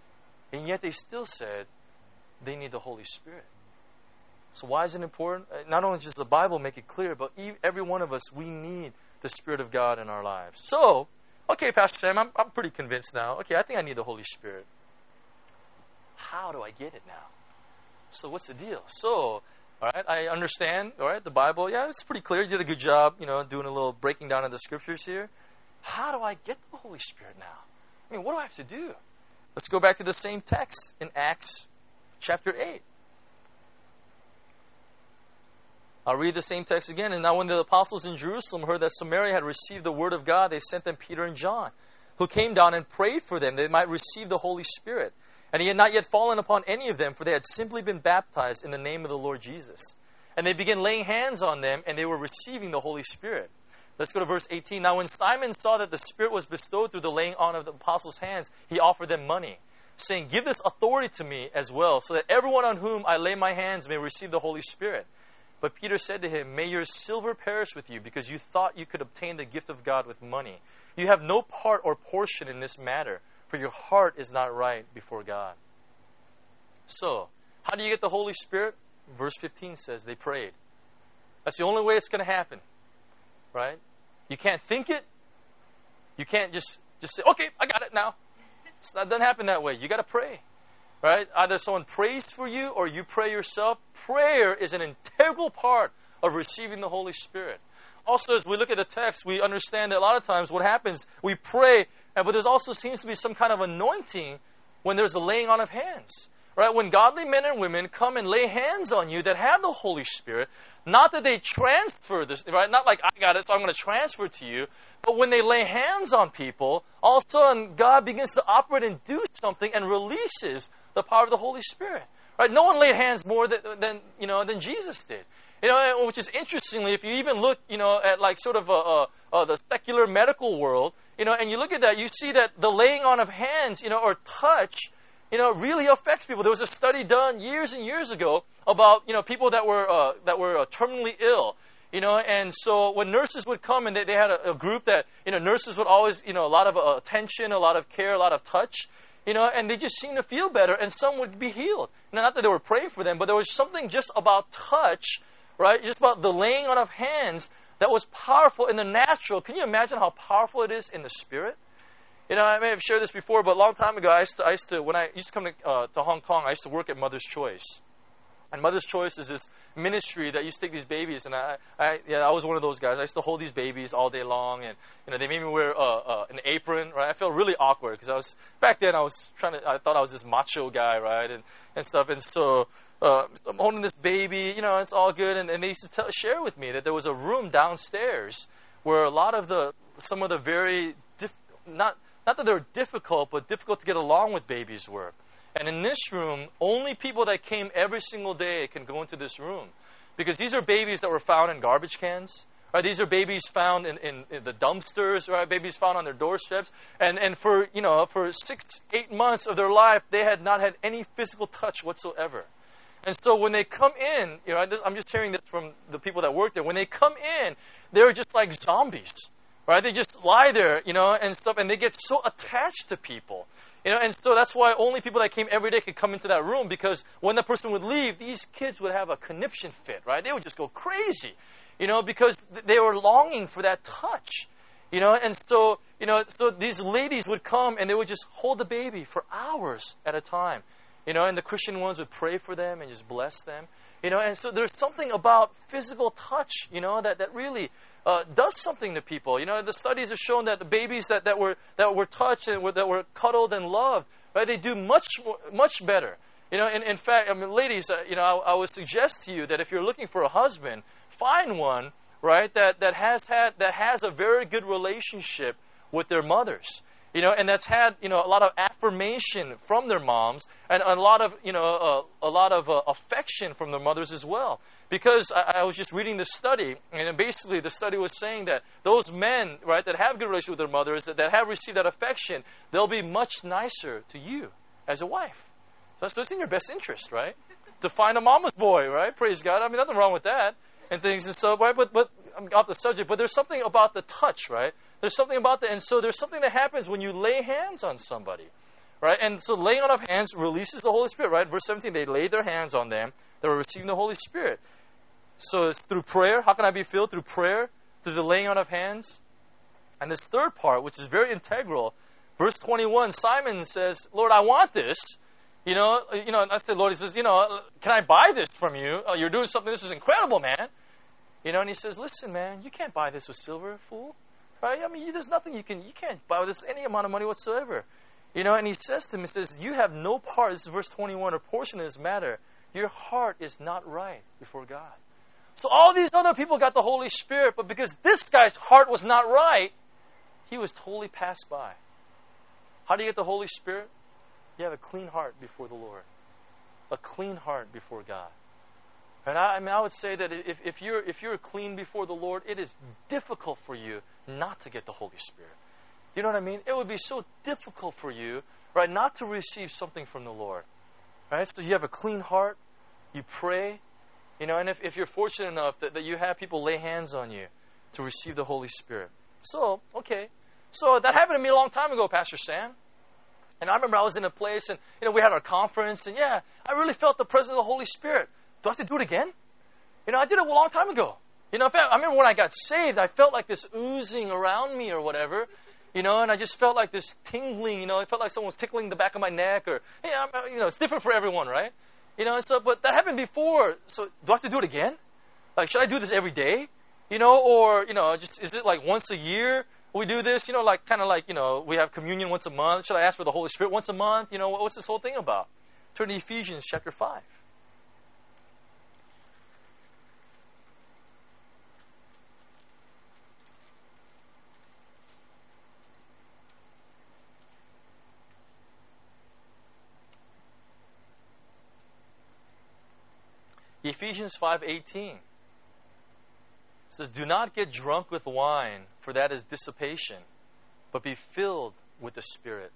And yet they still said they need the Holy Spirit. So why is it important? Not only does the Bible make it clear, but every one of us, we need the Spirit of God in our lives. So, okay, Pastor Sam, I'm, I'm pretty convinced now. Okay, I think I need the Holy Spirit. How do I get it now? So what's the deal? So, all right, I understand, all right, the Bible, yeah, it's pretty clear. You did a good job, you know, doing a little breaking down of the scriptures here. How do I get the Holy Spirit now? I mean, what do I have to do? Let's go back to the same text in Acts chapter eight. I'll read the same text again. And now when the apostles in Jerusalem heard that Samaria had received the word of God, they sent them Peter and John, who came down and prayed for them that they might receive the Holy Spirit. And he had not yet fallen upon any of them, for they had simply been baptized in the name of the Lord Jesus. And they began laying hands on them, and they were receiving the Holy Spirit. Let's go to verse eighteen. Now when Simon saw that the Spirit was bestowed through the laying on of the apostles' hands, he offered them money, saying, give this authority to me as well, so that everyone on whom I lay my hands may receive the Holy Spirit. But Peter said to him, may your silver perish with you, because you thought you could obtain the gift of God with money. You have no part or portion in this matter, for your heart is not right before God. So, how do you get the Holy Spirit? Verse fifteen says they prayed. That's the only way it's going to happen. Right? You can't think it. You can't just, just say, okay, I got it now. It's not, it doesn't happen that way. You got to pray. Right? Either someone prays for you or you pray yourself. Prayer is an integral part of receiving the Holy Spirit. Also, as we look at the text, we understand that a lot of times what happens, we pray, but there also seems to be some kind of anointing when there's a laying on of hands. Right? When godly men and women come and lay hands on you that have the Holy Spirit, not that they transfer this, right? Not like, I got it, so I'm going to transfer to you. But when they lay hands on people, all of a sudden, God begins to operate and do something and releases the power of the Holy Spirit. Right? No one laid hands more than, than you know than Jesus did. You know, which is interestingly, if you even look, you know, at like sort of a, a, a, the secular medical world, you know, and you look at that, you see that the laying on of hands, you know, or touch, you know, really affects people. There was a study done years and years ago about, you know, people that were uh, that were uh, terminally ill. You know, and so when nurses would come and they, they had a, a group that, you know, nurses would always, you know, a lot of uh, attention, a lot of care, a lot of touch, you know, and they just seemed to feel better and some would be healed. Now, not that they were praying for them, but there was something just about touch, right? Just about the laying on of hands that was powerful in the natural. Can you imagine how powerful it is in the spirit? You know, I may have shared this before, but a long time ago, I used to, I used to when I used to come to, uh, to Hong Kong, I used to work at Mother's Choice. And Mother's Choice is this ministry that used to take these babies, and I, I, yeah, I was one of those guys. I used to hold these babies all day long, and you know, they made me wear uh, uh, an apron, right? I felt really awkward because I was back then. I was trying to, I thought I was this macho guy, right, and and stuff. And so uh, I'm holding this baby, you know, it's all good. And, and they used to tell, share with me that there was a room downstairs where a lot of the, some of the very diff, not not that they were difficult, but difficult to get along with babies were. And in this room, only people that came every single day can go into this room. Because these are babies that were found in garbage cans. Right? These are babies found in, in, in the dumpsters, right? Babies found on their doorsteps. And, and for, you know, for six, eight months of their life, they had not had any physical touch whatsoever. And so when they come in, you know, I'm just hearing this from the people that work there. When they come in, they're just like zombies. Right? They just lie there, you know, and stuff. And they get so attached to people. You know, and so that's why only people that came every day could come into that room, because when the person would leave, these kids would have a conniption fit, right? They would just go crazy, you know, because they were longing for that touch, you know. And so, you know, so these ladies would come and they would just hold the baby for hours at a time, you know, and the Christian ones would pray for them and just bless them, you know. And so there's something about physical touch, you know, that, that really Uh, does something to people. You know, the studies have shown that the babies that, that were that were touched and were, that were cuddled and loved, right, they do much much better. You know, in, in fact, I mean, ladies, uh, you know, I, I would suggest to you that if you're looking for a husband, find one, right, that, that has had that has a very good relationship with their mothers. You know, and that's had, you know, a lot of affirmation from their moms and a lot of, you know, uh, a lot of uh, affection from their mothers as well. Because I, I was just reading this study, and basically the study was saying that those men, right, that have good relations with their mothers, that, that have received that affection, they'll be much nicer to you as a wife. So that's, that's in your best interest, right? To find a mama's boy, right? Praise God. I mean, nothing wrong with that and things and so, right? But, but I'm off the subject, but there's something about the touch, right? There's something about that. And so there's something that happens when you lay hands on somebody, right? And so laying on of hands releases the Holy Spirit, right? Verse seventeen, they laid their hands on them. They were receiving the Holy Spirit. So it's through prayer. How can I be filled? Through prayer, through the laying on of hands. And this third part, which is very integral, verse twenty-one, Simon says, Lord, I want this. You know, you know, and I said, Lord, he says, you know, can I buy this from you? Oh, you're doing something, this is incredible, man. You know, and he says, listen, man, you can't buy this with silver, fool. Right? I mean, you, there's nothing you can, you can't buy with this any amount of money whatsoever. You know, and he says to him, he says, you have no part, this is verse twenty-one, or portion of this matter. Your heart is not right before God. So all these other people got the Holy Spirit, but because this guy's heart was not right, he was totally passed by. How do you get the Holy Spirit? You have a clean heart before the Lord. A clean heart before God. And I, I mean, I would say that if, if you're if you're clean before the Lord, it is difficult for you not to get the Holy Spirit. Do you know what I mean? It would be so difficult for you, right, not to receive something from the Lord. Right? So you have a clean heart, you pray, you know, and if, if you're fortunate enough that, that you have people lay hands on you to receive the Holy Spirit. So, okay. So that happened to me a long time ago, Pastor Sam. And I remember I was in a place and, you know, we had our conference and, yeah, I really felt the presence of the Holy Spirit. Do I have to do it again? You know, I did it a long time ago. You know, in fact, I remember when I got saved, I felt like this oozing around me or whatever, you know, and I just felt like this tingling, you know, it felt like someone was tickling the back of my neck or, yeah, you know, it's different for everyone, right? You know, and so, but that happened before, so do I have to do it again? Like, should I do this every day? You know, or, you know, just, is it like once a year we do this? You know, like, kind of like, you know, we have communion once a month. Should I ask for the Holy Spirit once a month? You know, what's this whole thing about? Turn to Ephesians chapter five. Ephesians five eighteen says, do not get drunk with wine, for that is dissipation, but be filled with the Spirit.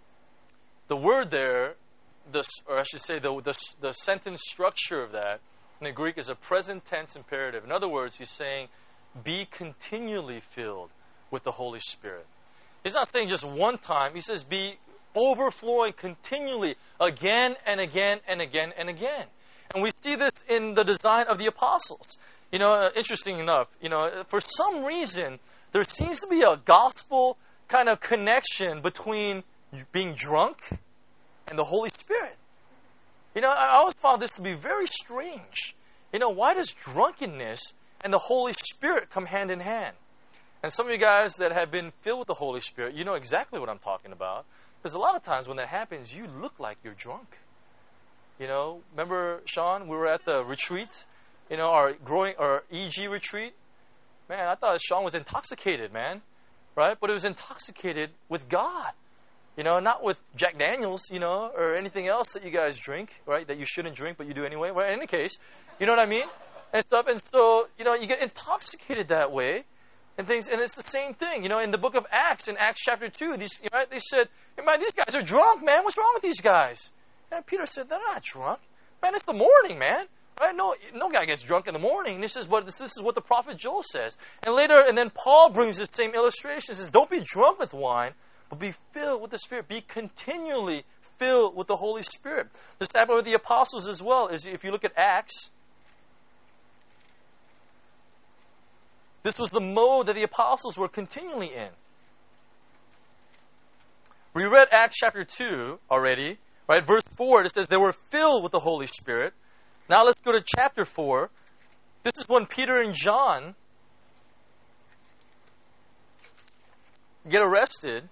The word there, the, or I should say the, the, the sentence structure of that, in the Greek is a present tense imperative. In other words, he's saying, be continually filled with the Holy Spirit. He's not saying just one time. He says, be overflowing continually again and again and again and again. And we see this in the design of the apostles. You know, uh, interesting enough, you know, for some reason, there seems to be a gospel kind of connection between being drunk and the Holy Spirit. You know, I always found this to be very strange. You know, why does drunkenness and the Holy Spirit come hand in hand? And some of you guys that have been filled with the Holy Spirit, you know exactly what I'm talking about. Because a lot of times when that happens, you look like you're drunk. You know, remember, Sean, we were at the retreat, you know, our growing, our E G retreat. Man, I thought Sean was intoxicated, man. Right? But it was intoxicated with God. You know, not with Jack Daniels, you know, or anything else that you guys drink, right? That you shouldn't drink, but you do anyway. Well, in any case, you know what I mean? And stuff. And so, you know, you get intoxicated that way and things. And it's the same thing, you know, in the book of Acts, in Acts chapter two, these, right? They said, hey, man, these guys are drunk, man. What's wrong with these guys? And Peter said, they're not drunk. Man, it's the morning, man. Right? No, no guy gets drunk in the morning. And this is what this, this is what the prophet Joel says. And later, and then Paul brings this same illustration. He says, don't be drunk with wine, but be filled with the Spirit. Be continually filled with the Holy Spirit. This happened with the apostles as well. Is if you look at Acts, this was the mode that the apostles were continually in. We read Acts chapter two already. Right? Verse four, it says they were filled with the Holy Spirit. Now let's go to chapter four. This is when Peter and John get arrested.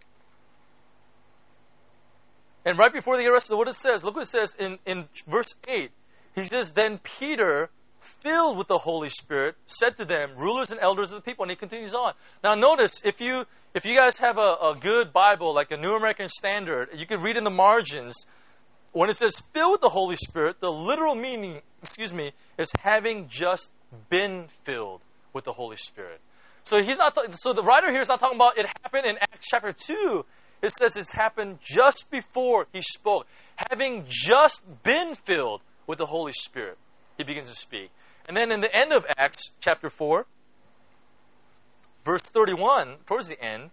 And right before they get arrested, what it says, look what it says in, in verse eight. He says, then Peter, filled with the Holy Spirit, said to them, rulers and elders of the people. And he continues on. Now notice, if you if you guys have a, a good Bible, like a New American Standard, you can read in the margins, when it says filled with the Holy Spirit, the literal meaning, excuse me, is having just been filled with the Holy Spirit. So he's not. So the writer here is not talking about it happened in Acts chapter two. It says it's happened just before he spoke. Having just been filled with the Holy Spirit, he begins to speak. And then in the end of Acts chapter four, verse thirty-one, towards the end,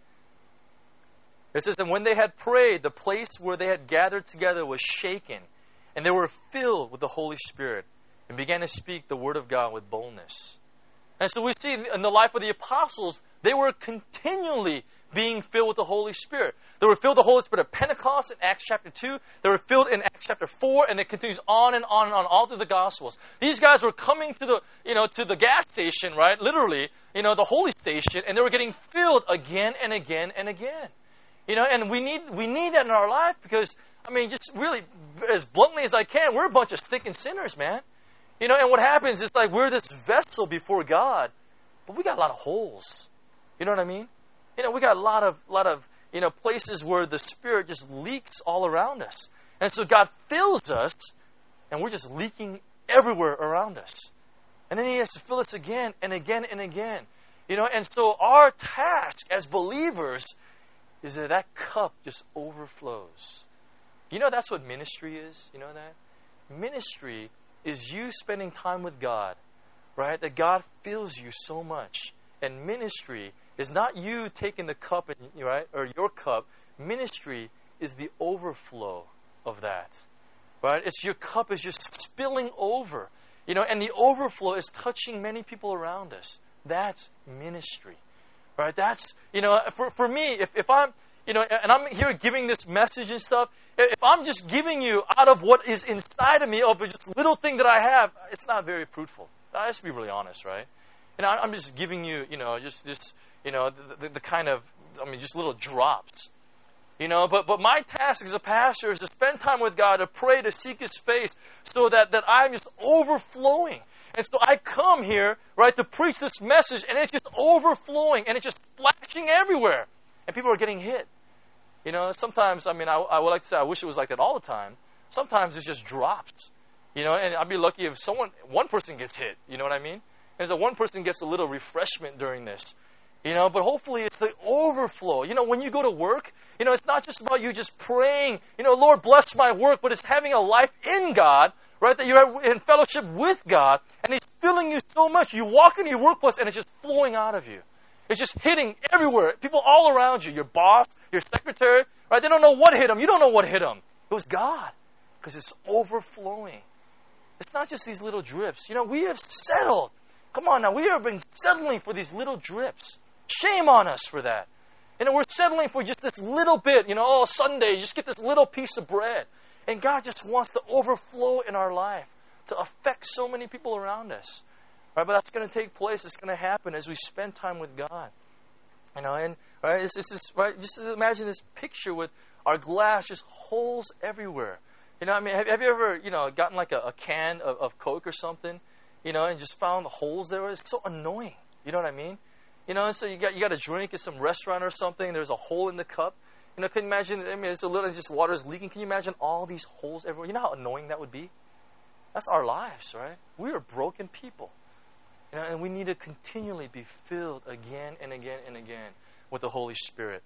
it says, and when they had prayed, the place where they had gathered together was shaken, and they were filled with the Holy Spirit, and began to speak the word of God with boldness. And so we see in the life of the apostles, they were continually being filled with the Holy Spirit. They were filled with the Holy Spirit at Pentecost in Acts chapter two. They were filled in Acts chapter four, and it continues on and on and on all through the Gospels. These guys were coming to the, you know, to the gas station, right? Literally, you know, the holy station, and they were getting filled again and again and again. You know, and we need we need that in our life because, I mean, just really, as bluntly as I can, we're a bunch of stinking sinners, man. You know, and what happens is like we're this vessel before God, but we got a lot of holes. You know what I mean? You know, we got a lot of lot of, you know, places where the Spirit just leaks all around us. And so God fills us, and we're just leaking everywhere around us. And then He has to fill us again and again and again. You know, and so our task as believers is that that cup just overflows. You know that's what ministry is? You know that? Ministry is you spending time with God, right? That God fills you so much. And ministry is not you taking the cup, and, right, or your cup. Ministry is the overflow of that, right? It's your cup is just spilling over, you know, and the overflow is touching many people around us. That's ministry, right? That's, you know, for, for me, if, if I'm, you know, and I'm here giving this message and stuff, if I'm just giving you out of what is inside of me, of just little thing that I have, it's not very fruitful. I have to be really honest, right? And I'm just giving you, you know, just this, you know, the, the, the kind of, I mean, just little drops. You know, but but my task as a pastor is to spend time with God, to pray, to seek His face, so that, that I'm just overflowing. And so I come here, right, to preach this message, and it's just overflowing, and it's just splashing everywhere. And people are getting hit. You know, sometimes, I mean, I, I would like to say I wish it was like that all the time. Sometimes it's just drops. You know, and I'd be lucky if someone, one person gets hit. You know what I mean? And so one person gets a little refreshment during this. You know, but hopefully it's the overflow. You know, when you go to work, you know, it's not just about you just praying, you know, Lord, bless my work, but it's having a life in God, right? That you're in fellowship with God, and He's filling you so much. You walk into your workplace, and it's just flowing out of you. It's just hitting everywhere. People all around you, your boss, your secretary, right? They don't know what hit them. You don't know what hit them. It was God, because it's overflowing. It's not just these little drips. You know, we have settled. Come on now, we have been settling for these little drips. Shame on us for that. You know, we're settling for just this little bit. You know, oh, Sunday, you just get this little piece of bread. And God just wants to overflow in our life to affect so many people around us. Right? But that's going to take place. It's going to happen as we spend time with God. You know, and right, it's, it's, it's, right, just imagine this picture with our glass, just holes everywhere. You know, I mean, have, have you ever, you know, gotten like a, a can of, of Coke or something, you know, and just found the holes there? It's so annoying. You know what I mean? You know, and so you got you got a drink at some restaurant or something. There's a hole in the cup. You know, can you imagine? I mean, it's a little, just water's leaking. Can you imagine all these holes everywhere? You know how annoying that would be? That's our lives, right? We are broken people. You know, and we need to continually be filled again and again and again with the Holy Spirit.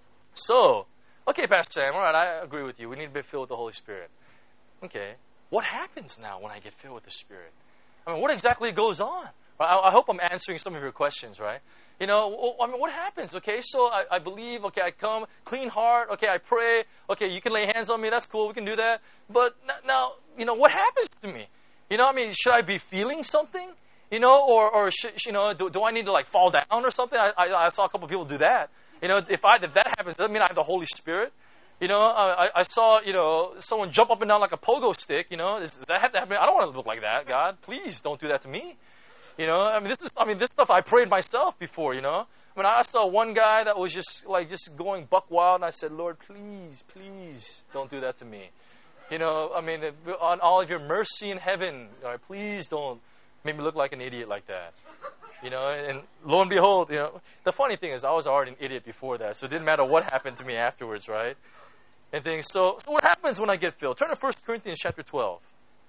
So, okay, Pastor Sam, all right, I agree with you. We need to be filled with the Holy Spirit. Okay, what happens now when I get filled with the Spirit? I mean, what exactly goes on? I, I hope I'm answering some of your questions, right? You know, I mean, what happens? Okay, so I, I believe, okay, I come, clean heart, okay, I pray, okay, you can lay hands on me, that's cool, we can do that. But now, you know, what happens to me? You know, I mean, should I be feeling something? You know, or, or should, you know, do, do I need to, like, fall down or something? I, I, I saw a couple of people do that. You know, if I if that happens, does that mean I have the Holy Spirit? You know, I, I saw, you know, someone jump up and down like a pogo stick, you know. Does, does that have to happen? I don't want to look like that, God. Please don't do that to me. You know, I mean, this is, I mean, this stuff I prayed myself before, you know. I mean, I saw one guy that was just, like, just going buck wild, and I said, Lord, please, please don't do that to me. You know, I mean, on all of your mercy in heaven, all right, please don't make me look like an idiot like that. You know, and lo and behold, you know, the funny thing is I was already an idiot before that, so it didn't matter what happened to me afterwards, right? And things. So, so what happens when I get filled? Turn to First Corinthians chapter twelve.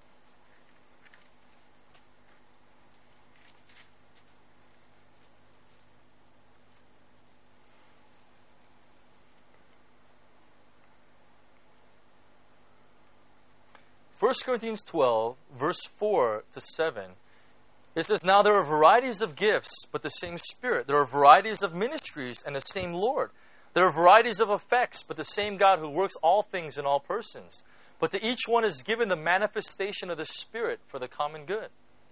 First Corinthians twelve, verse four to seven. It says, now there are varieties of gifts, but the same Spirit. There are varieties of ministries, and the same Lord. There are varieties of effects, but the same God who works all things in all persons. But to each one is given the manifestation of the Spirit for the common good.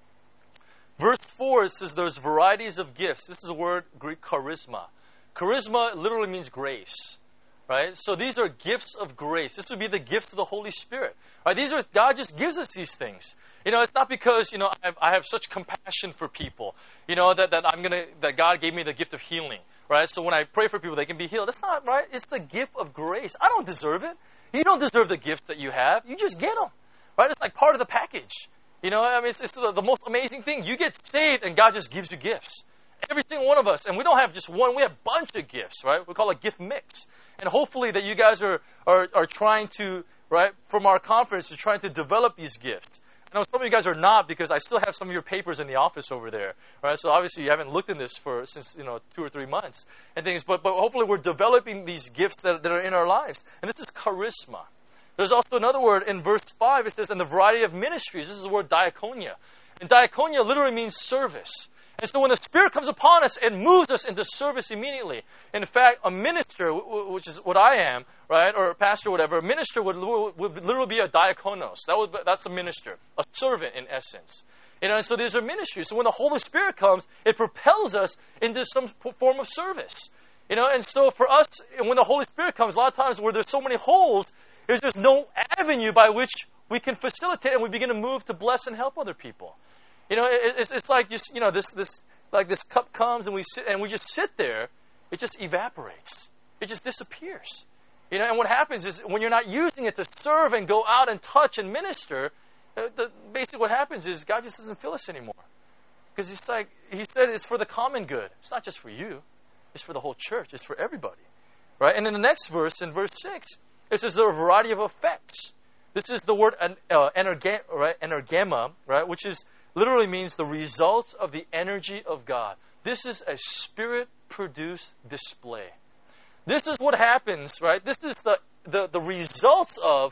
Verse four, it says there's varieties of gifts. This is a word, Greek, charisma. Charisma literally means grace. Right? So these are gifts of grace. This would be the gifts of the Holy Spirit. Right? These are, God just gives us these things. You know, it's not because, you know, I have, I have such compassion for people, you know, that, that I'm gonna, that God gave me the gift of healing. Right? So when I pray for people, they can be healed. That's not right. It's the gift of grace. I don't deserve it. You don't deserve the gifts that you have. You just get them. Right? It's like part of the package. You know, I mean, it's, it's the, the most amazing thing. You get saved and God just gives you gifts. Every single one of us. And we don't have just one. We have a bunch of gifts, right? We call it gift mix. And hopefully that you guys are, are, are trying to, right, from our conference, are trying to develop these gifts. I know some of you guys are not, because I still have some of your papers in the office over there, right? So obviously you haven't looked in this for since, you know, two or three months and things. But but hopefully we're developing these gifts that, that are in our lives. And this is charisma. There's also another word in verse five. It says, in the variety of ministries. This is the word diakonia. And diakonia literally means service. And so when the Spirit comes upon us, it moves us into service immediately. In fact, a minister, which is what I am, right, or a pastor, or whatever, a minister would, would literally be a diakonos. That would, that's a minister, a servant in essence. You know, and so these are ministries. So when the Holy Spirit comes, it propels us into some form of service. You know, and so for us, when the Holy Spirit comes, a lot of times where there's so many holes, there's just no avenue by which we can facilitate, and we begin to move to bless and help other people. You know, it, it's, it's like just, you know, this, this, like this cup comes and we sit, and we just sit there, it just evaporates. It just disappears. You know, and what happens is when you're not using it to serve and go out and touch and minister, the, basically what happens is God just doesn't fill us anymore. Because it's like, He said it's for the common good. It's not just for you. It's for the whole church. It's for everybody. Right? And in the next verse, in verse six, it says there are a variety of effects. This is the word uh, energe- right? energema, right? Which is literally means the results of the energy of God. This is a Spirit-produced display. This is what happens, right? This is the, the, the results of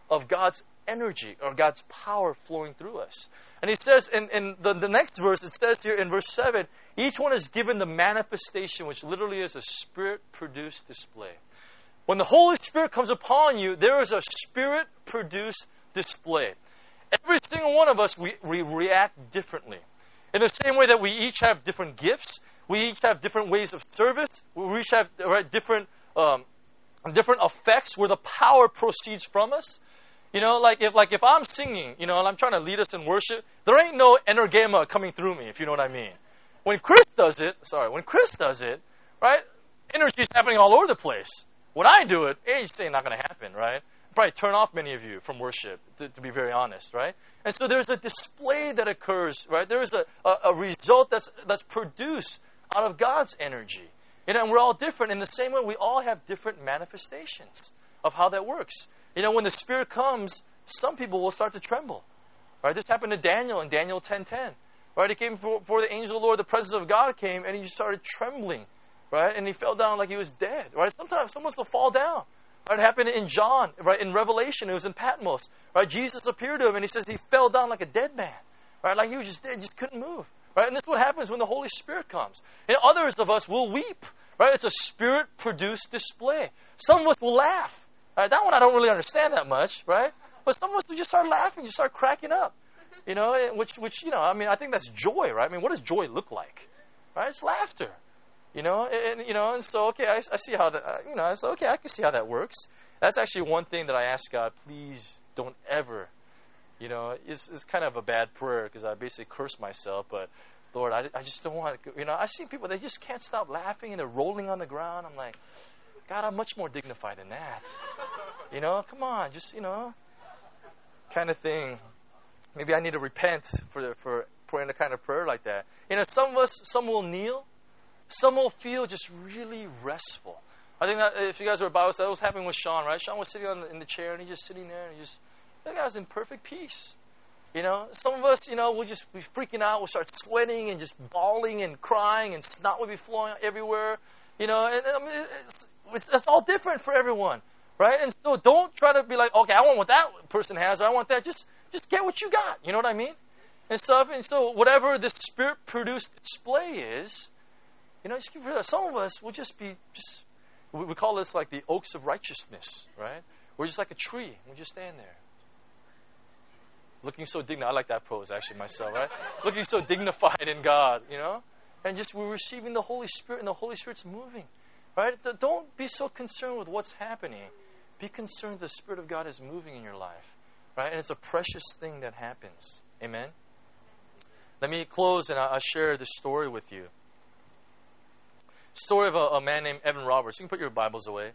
of God's energy or God's power flowing through us. And he says in, in the, the next verse, it says here in verse seven, each one is given the manifestation, which literally is a Spirit-produced display. When the Holy Spirit comes upon you, there is a Spirit-produced display. Every single one of us, we, we react differently. In the same way that we each have different gifts, we each have different ways of service, we each have right, different um, different effects where the power proceeds from us. You know, like if like if I'm singing, you know, and I'm trying to lead us in worship, there ain't no energema coming through me, if you know what I mean. When Chris does it, sorry, when Chris does it, right, energy is happening all over the place. When I do it, it's not going to happen, right? Probably turn off many of you from worship, to, to be very honest, right? And so there's a display that occurs, right? There is a, a, a result that's that's produced out of God's energy. You know, and we're all different. In the same way, we all have different manifestations of how that works. You know, when the Spirit comes, some people will start to tremble. Right? This happened to Daniel in Daniel ten ten. Right? He came before, before the angel of the Lord, the presence of God came, and he just started trembling. Right? And he fell down like he was dead. Right? Sometimes someone will fall down. Right? It happened in John, right? In Revelation, it was in Patmos. Right? Jesus appeared to him, and he says he fell down like a dead man. Right? Like he was just dead, just couldn't move. Right? And this is what happens when the Holy Spirit comes. And others of us will weep. Right? It's a Spirit-produced display. Some of us will laugh. Right? That one I don't really understand that much, right? But some of us will just start laughing, just start cracking up. You know, which, which you know, I mean, I think that's joy, right? I mean, what does joy look like? Right? It's laughter. You know, and you know, and so okay, I, I see how that. Uh, you know, so okay, I can see how that works. That's actually one thing that I ask God. Please don't ever. You know, it's it's kind of a bad prayer because I basically curse myself. But Lord, I, I just don't want to. You know, I see people they just can't stop laughing and they're rolling on the ground. I'm like, God, I'm much more dignified than that. You know, come on, just you know, kind of thing. Maybe I need to repent for the, for praying a kind of prayer like that. You know, some of us, some will kneel. Some will feel just really restful. I think that if you guys were Bible study, that was happening with Sean, right? Sean was sitting on the, in the chair, and he's just sitting there, and he just, that guy was in perfect peace. You know, some of us, you know, we'll just be freaking out. We'll start sweating and just bawling and crying, and snot will be flowing everywhere. You know, and I mean, it's, it's, it's all different for everyone, right? And so don't try to be like, okay, I want what that person has, or I want that. Just, just get what you got. You know what I mean? And stuff. And so whatever this Spirit-produced display is, you know, just give it, some of us will just be just. We, we call this like the oaks of righteousness, right? We're just like a tree. We just stand there, looking so dignified. I like that pose actually myself, right? Looking so dignified in God, you know, and just we're receiving the Holy Spirit, and the Holy Spirit's moving, right? Don't be so concerned with what's happening. Be concerned the Spirit of God is moving in your life, right? And it's a precious thing that happens. Amen. Let me close and I'll share this story with you. Story of a, a man named Evan Roberts. You can put your Bibles away.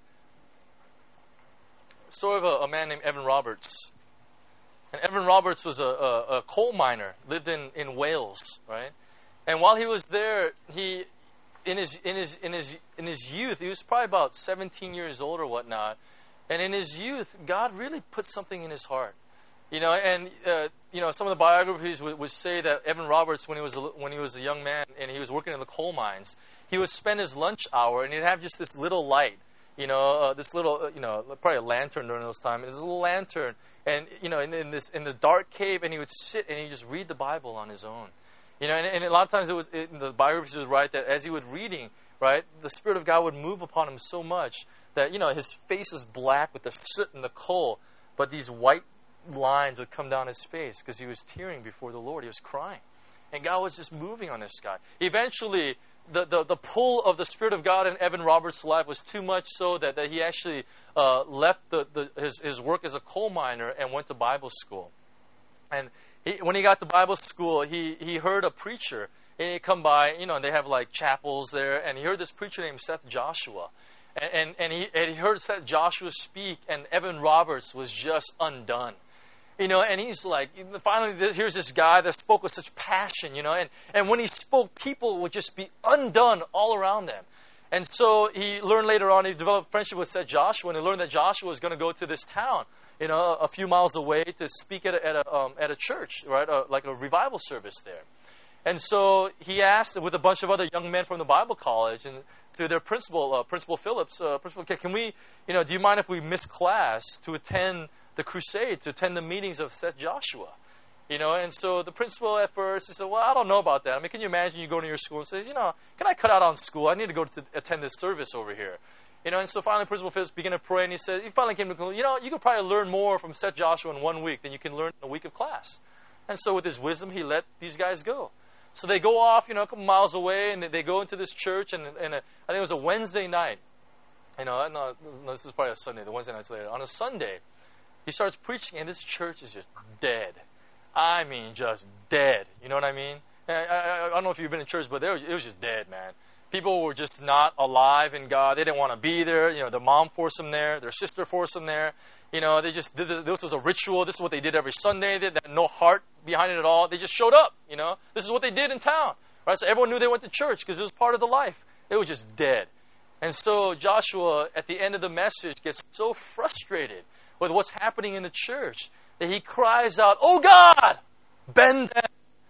Story of a, a man named Evan Roberts. And Evan Roberts was a, a, a coal miner, lived in, in Wales, right? And while he was there, he in his in his in his in his youth, he was probably about seventeen years old or whatnot. And in his youth, God really put something in his heart. You know, and uh, you know, some of the biographies would, would say that Evan Roberts, when he was a, when he was a young man and he was working in the coal mines, he would spend his lunch hour and he'd have just this little light, you know, uh, this little, uh, you know, probably a lantern during those times. This little lantern, and you know, in, in this in the dark cave, and he would sit and he just read the Bible on his own, you know. And, and a lot of times it was it, the biographies would write that as he was reading, right, the Spirit of God would move upon him so much that you know his face was black with the soot and the coal, but these white lines would come down his face because he was tearing before the Lord. He was crying, and God was just moving on this guy. Eventually, The, the the pull of the Spirit of God in Evan Roberts' life was too much so that, that he actually uh, left the, the his, his work as a coal miner and went to Bible school. And he, when he got to Bible school, he, he heard a preacher. And he'd come by, you know, and they have like chapels there. And he heard this preacher named Seth Joshua. And, and, and, he, and he heard Seth Joshua speak, and Evan Roberts was just undone. You know, and he's like, finally, here's this guy that spoke with such passion, you know, and, and when he spoke, people would just be undone all around them. And so he learned later on, he developed friendship with Seth Joshua, and he learned that Joshua was going to go to this town, you know, a few miles away to speak at a, at a, um, at a church, right, uh, like a revival service there. And so he asked, with a bunch of other young men from the Bible college, and to their principal, uh, Principal Phillips, uh, Principal, can we, you know, do you mind if we miss class to attend the the crusade to attend the meetings of Seth Joshua. You know, and so the principal at first, he said, well, I don't know about that. I mean, can you imagine you go to your school and says, you know, can I cut out on school? I need to go to attend this service over here. You know, and so finally Principal Phillips began to pray, and he said, he finally came to the conclusion, you know, you could probably learn more from Seth Joshua in one week than you can learn in a week of class. And so with his wisdom, he let these guys go. So they go off, you know, a couple miles away, and they go into this church, and, and a, I think it was a Wednesday night. You know, no, no, this is probably a Sunday, the Wednesday night's later. On a Sunday, he starts preaching, and this church is just dead. I mean, just dead. You know what I mean? I, I, I don't know if you've been in church, but there, it was just dead, man. People were just not alive in God. They didn't want to be there. You know, their mom forced them there. Their sister forced them there. You know, they just, this, this was a ritual. This is what they did every Sunday. They had no heart behind it at all. They just showed up, you know. This is what they did in town. Right? So everyone knew they went to church because it was part of the life. It was just dead. And so Joshua, at the end of the message, gets so frustrated with what's happening in the church that he cries out, "Oh God, bend them."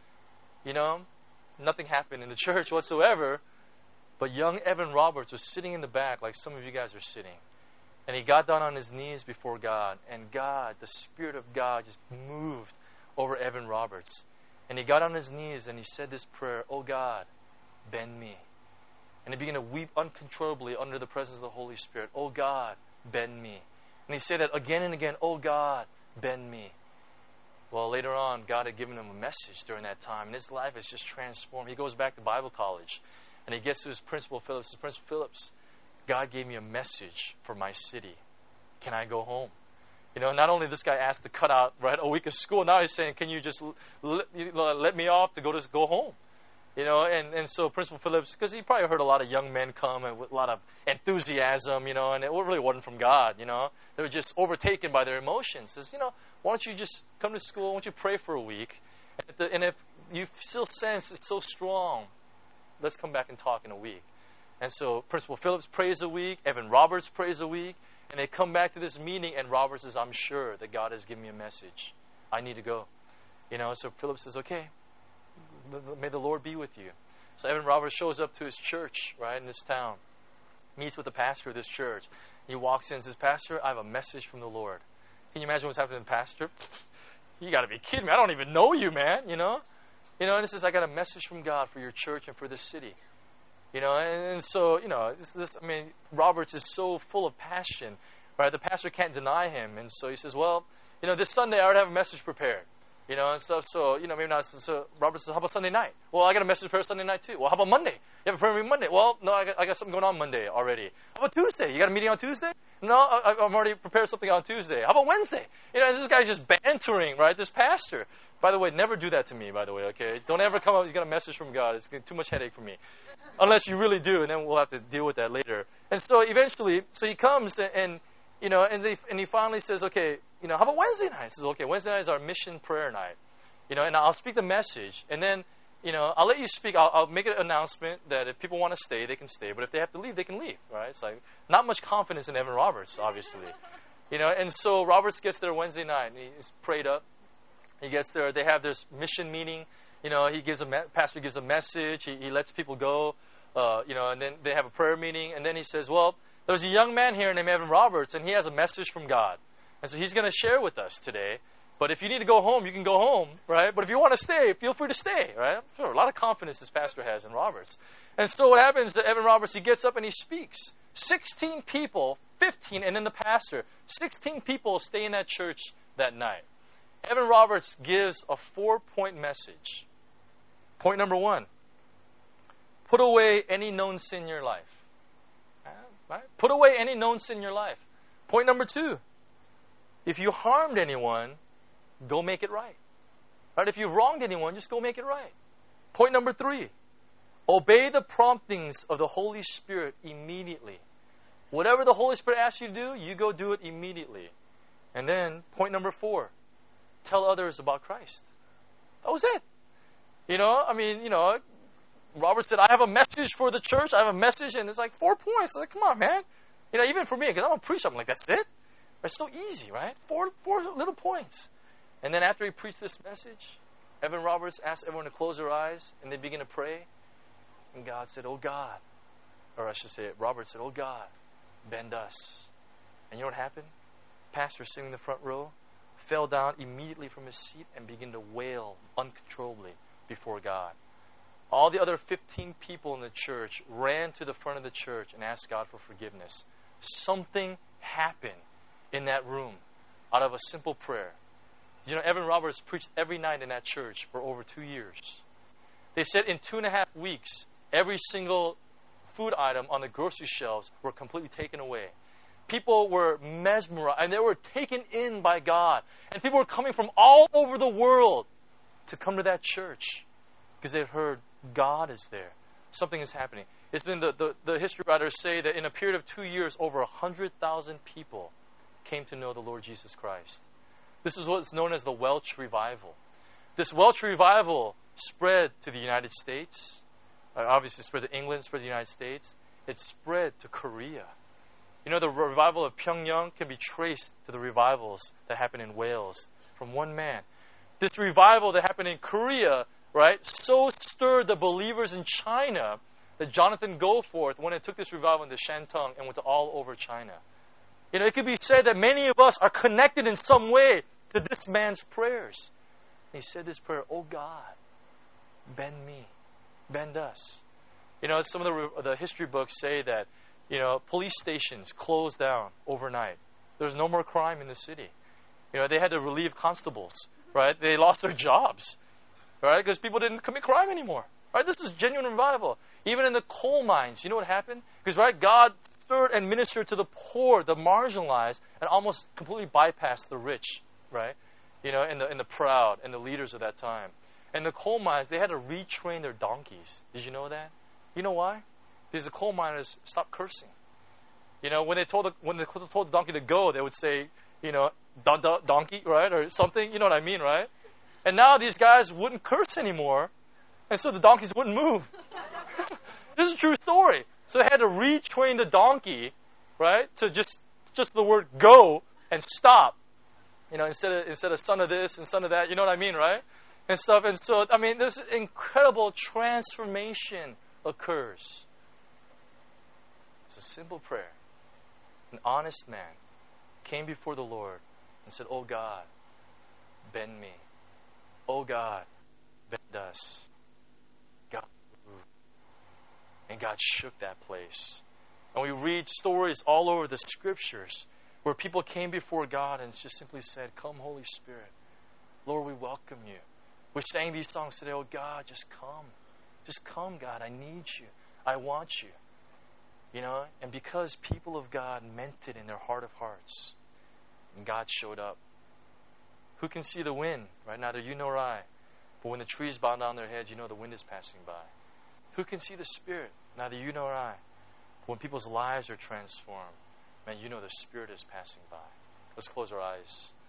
You know, nothing happened in the church whatsoever. But young Evan Roberts was sitting in the back like some of you guys are sitting. And he got down on his knees before God. And God, the Spirit of God, just moved over Evan Roberts. And he got on his knees and he said this prayer, "Oh God, bend me." And he began to weep uncontrollably under the presence of the Holy Spirit. "Oh God, bend me." And he said that again and again, "Oh God, bend me." Well, later on, God had given him a message during that time. And his life is just transformed. He goes back to Bible college. And he gets to his Principal Phillips. He says, "Principal Phillips, God gave me a message for my city. Can I go home?" You know, not only this guy asked to cut out right a week of school, now he's saying, "Can you just let, let me off to go to go home?" You know, and, and so Principal Phillips, because he probably heard a lot of young men come and with a lot of enthusiasm, you know, and it really wasn't from God, you know. They were just overtaken by their emotions. Says, "You know, why don't you just come to school? Why don't you pray for a week? And if, the, and if you still sense it's so strong, let's come back and talk in a week." And so Principal Phillips prays a week, Evan Roberts prays a week, and they come back to this meeting, and Roberts says, "I'm sure that God has given me a message. I need to go." You know, so Phillips says, "Okay, may the Lord be with you." So Evan Roberts shows up to his church, right, in this town, meets with the pastor of this church. He walks in and says, "Pastor, I have a message from the Lord." Can you imagine what's happening to the pastor? You got to be kidding me. I don't even know you, man, you know. You know, and he says, "I got a message from God for your church and for this city." You know, and, and so, you know, this, this, I mean, Roberts is so full of passion, right? The pastor can't deny him. And so he says, "Well, you know, this Sunday I already have a message prepared." You know, and stuff. So, you know, maybe not. So Roberts says, "How about Sunday night?" "Well, I got a message prepared Sunday night too." "Well, how about Monday? You have a prayer meeting Monday?" "Well, no, I got, I got something going on Monday already." "How about Tuesday? You got a meeting on Tuesday?" "No, I, I've already prepared something on Tuesday." "How about Wednesday?" You know, this guy's just bantering, right? This pastor. By the way, never do that to me, by the way, okay? Don't ever come up, you got a message from God. It's too much headache for me. Unless you really do, and then we'll have to deal with that later. And so eventually, so he comes and, and you know, and, they, and he finally says, "Okay, you know, how about Wednesday night?" He says, "Okay, Wednesday night is our mission prayer night. You know, and I'll speak the message, and then, you know, I'll let you speak. I'll, I'll make an announcement that if people want to stay, they can stay. But if they have to leave, they can leave, right?" It's like, not much confidence in Evan Roberts, obviously. You know, and so Roberts gets there Wednesday night, and he's prayed up. He gets there. They have this mission meeting. You know, he gives a me- pastor gives a message. He, he lets people go. Uh, you know, and then they have a prayer meeting. And then he says, "Well, there's a young man here named Evan Roberts, and he has a message from God. And so he's going to share with us today. But if you need to go home, you can go home, right? But if you want to stay, feel free to stay, right?" I'm sure a lot of confidence this pastor has in Roberts. And so what happens to Evan Roberts, he gets up and he speaks. sixteen people, fifteen, and then the pastor. sixteen people stay in that church that night. Evan Roberts gives a four-point message. Point number one, put away any known sin in your life. Right? Put away any known sin in your life. Point number two, if you harmed anyone, go make it right. Right? If you've wronged anyone, just go make it right. Point number three, obey the promptings of the Holy Spirit immediately. Whatever the Holy Spirit asks you to do, you go do it immediately. And then, point number four, tell others about Christ. That was it. You know, I mean, you know, Robert said, "I have a message for the church. I have a message," and it's like four points. Like, come on, man. You know, even for me, because I'm a preacher, I'm like, that's it? It's so easy, right? Four, four little points. And then after he preached this message, Evan Roberts asked everyone to close their eyes, and they began to pray. And God said, "Oh God," or I should say, Robert said, "Oh God, bend us." And you know what happened? Pastor sitting in the front row, fell down immediately from his seat and began to wail uncontrollably before God. All the other fifteen people in the church ran to the front of the church and asked God for forgiveness. Something happened in that room out of a simple prayer. You know, Evan Roberts preached every night in that church for over two years. They said in two and a half weeks, every single food item on the grocery shelves were completely taken away. People were mesmerized, and they were taken in by God. And people were coming from all over the world to come to that church because they heard God is there. Something is happening. It's been the, the, the history writers say that in a period of two years, over one hundred thousand people came to know the Lord Jesus Christ. This is what's known as the Welsh Revival. This Welsh Revival spread to the United States. Uh, obviously spread to England, spread to the United States. It spread to Korea. You know, the revival of Pyongyang can be traced to the revivals that happened in Wales from one man. This revival that happened in Korea, right, so stirred the believers in China that Jonathan Goforth, when it took this revival into Shantung and went to all over China. You know, it could be said that many of us are connected in some way to this man's prayers. And he said this prayer, "Oh God, bend me, bend us." You know, some of the, the history books say that, you know, police stations closed down overnight. There's no more crime in the city. You know, they had to relieve constables, right? They lost their jobs, right? Because people didn't commit crime anymore, right? This is genuine revival. Even in the coal mines, you know what happened? Because, right, God stirred and ministered to the poor, the marginalized, and almost completely bypassed the rich, right? You know, and the, and the proud and the leaders of that time. And the coal mines, they had to retrain their donkeys. Did you know that? You know why? Because the coal miners stopped cursing. You know, when they told the, when they told the donkey to go, they would say, you know, don, don, donkey, right, or something. You know what I mean, right? And now these guys wouldn't curse anymore, and so the donkeys wouldn't move. This is a true story. So they had to retrain the donkey, right, to just just the word go and stop. You know, instead of instead of son of this and son of that. You know what I mean, right? And stuff. And so, I mean, there's incredible transformation occurs. It's a simple prayer. An honest man came before the Lord and said, "Oh God, bend me. Oh God, bend us." God moved. And God shook that place. And we read stories all over the scriptures where people came before God and just simply said, "Come, Holy Spirit. Lord, we welcome you." We sang these songs today. "Oh God, just come. Just come, God. I need you. I want you." You know, and because people of God meant it in their heart of hearts, and God showed up. Who can see the wind, right? Neither you nor I. But when the trees bow down their heads, you know the wind is passing by. Who can see the Spirit? Neither you nor I. But when people's lives are transformed, man, you know the Spirit is passing by. Let's close our eyes.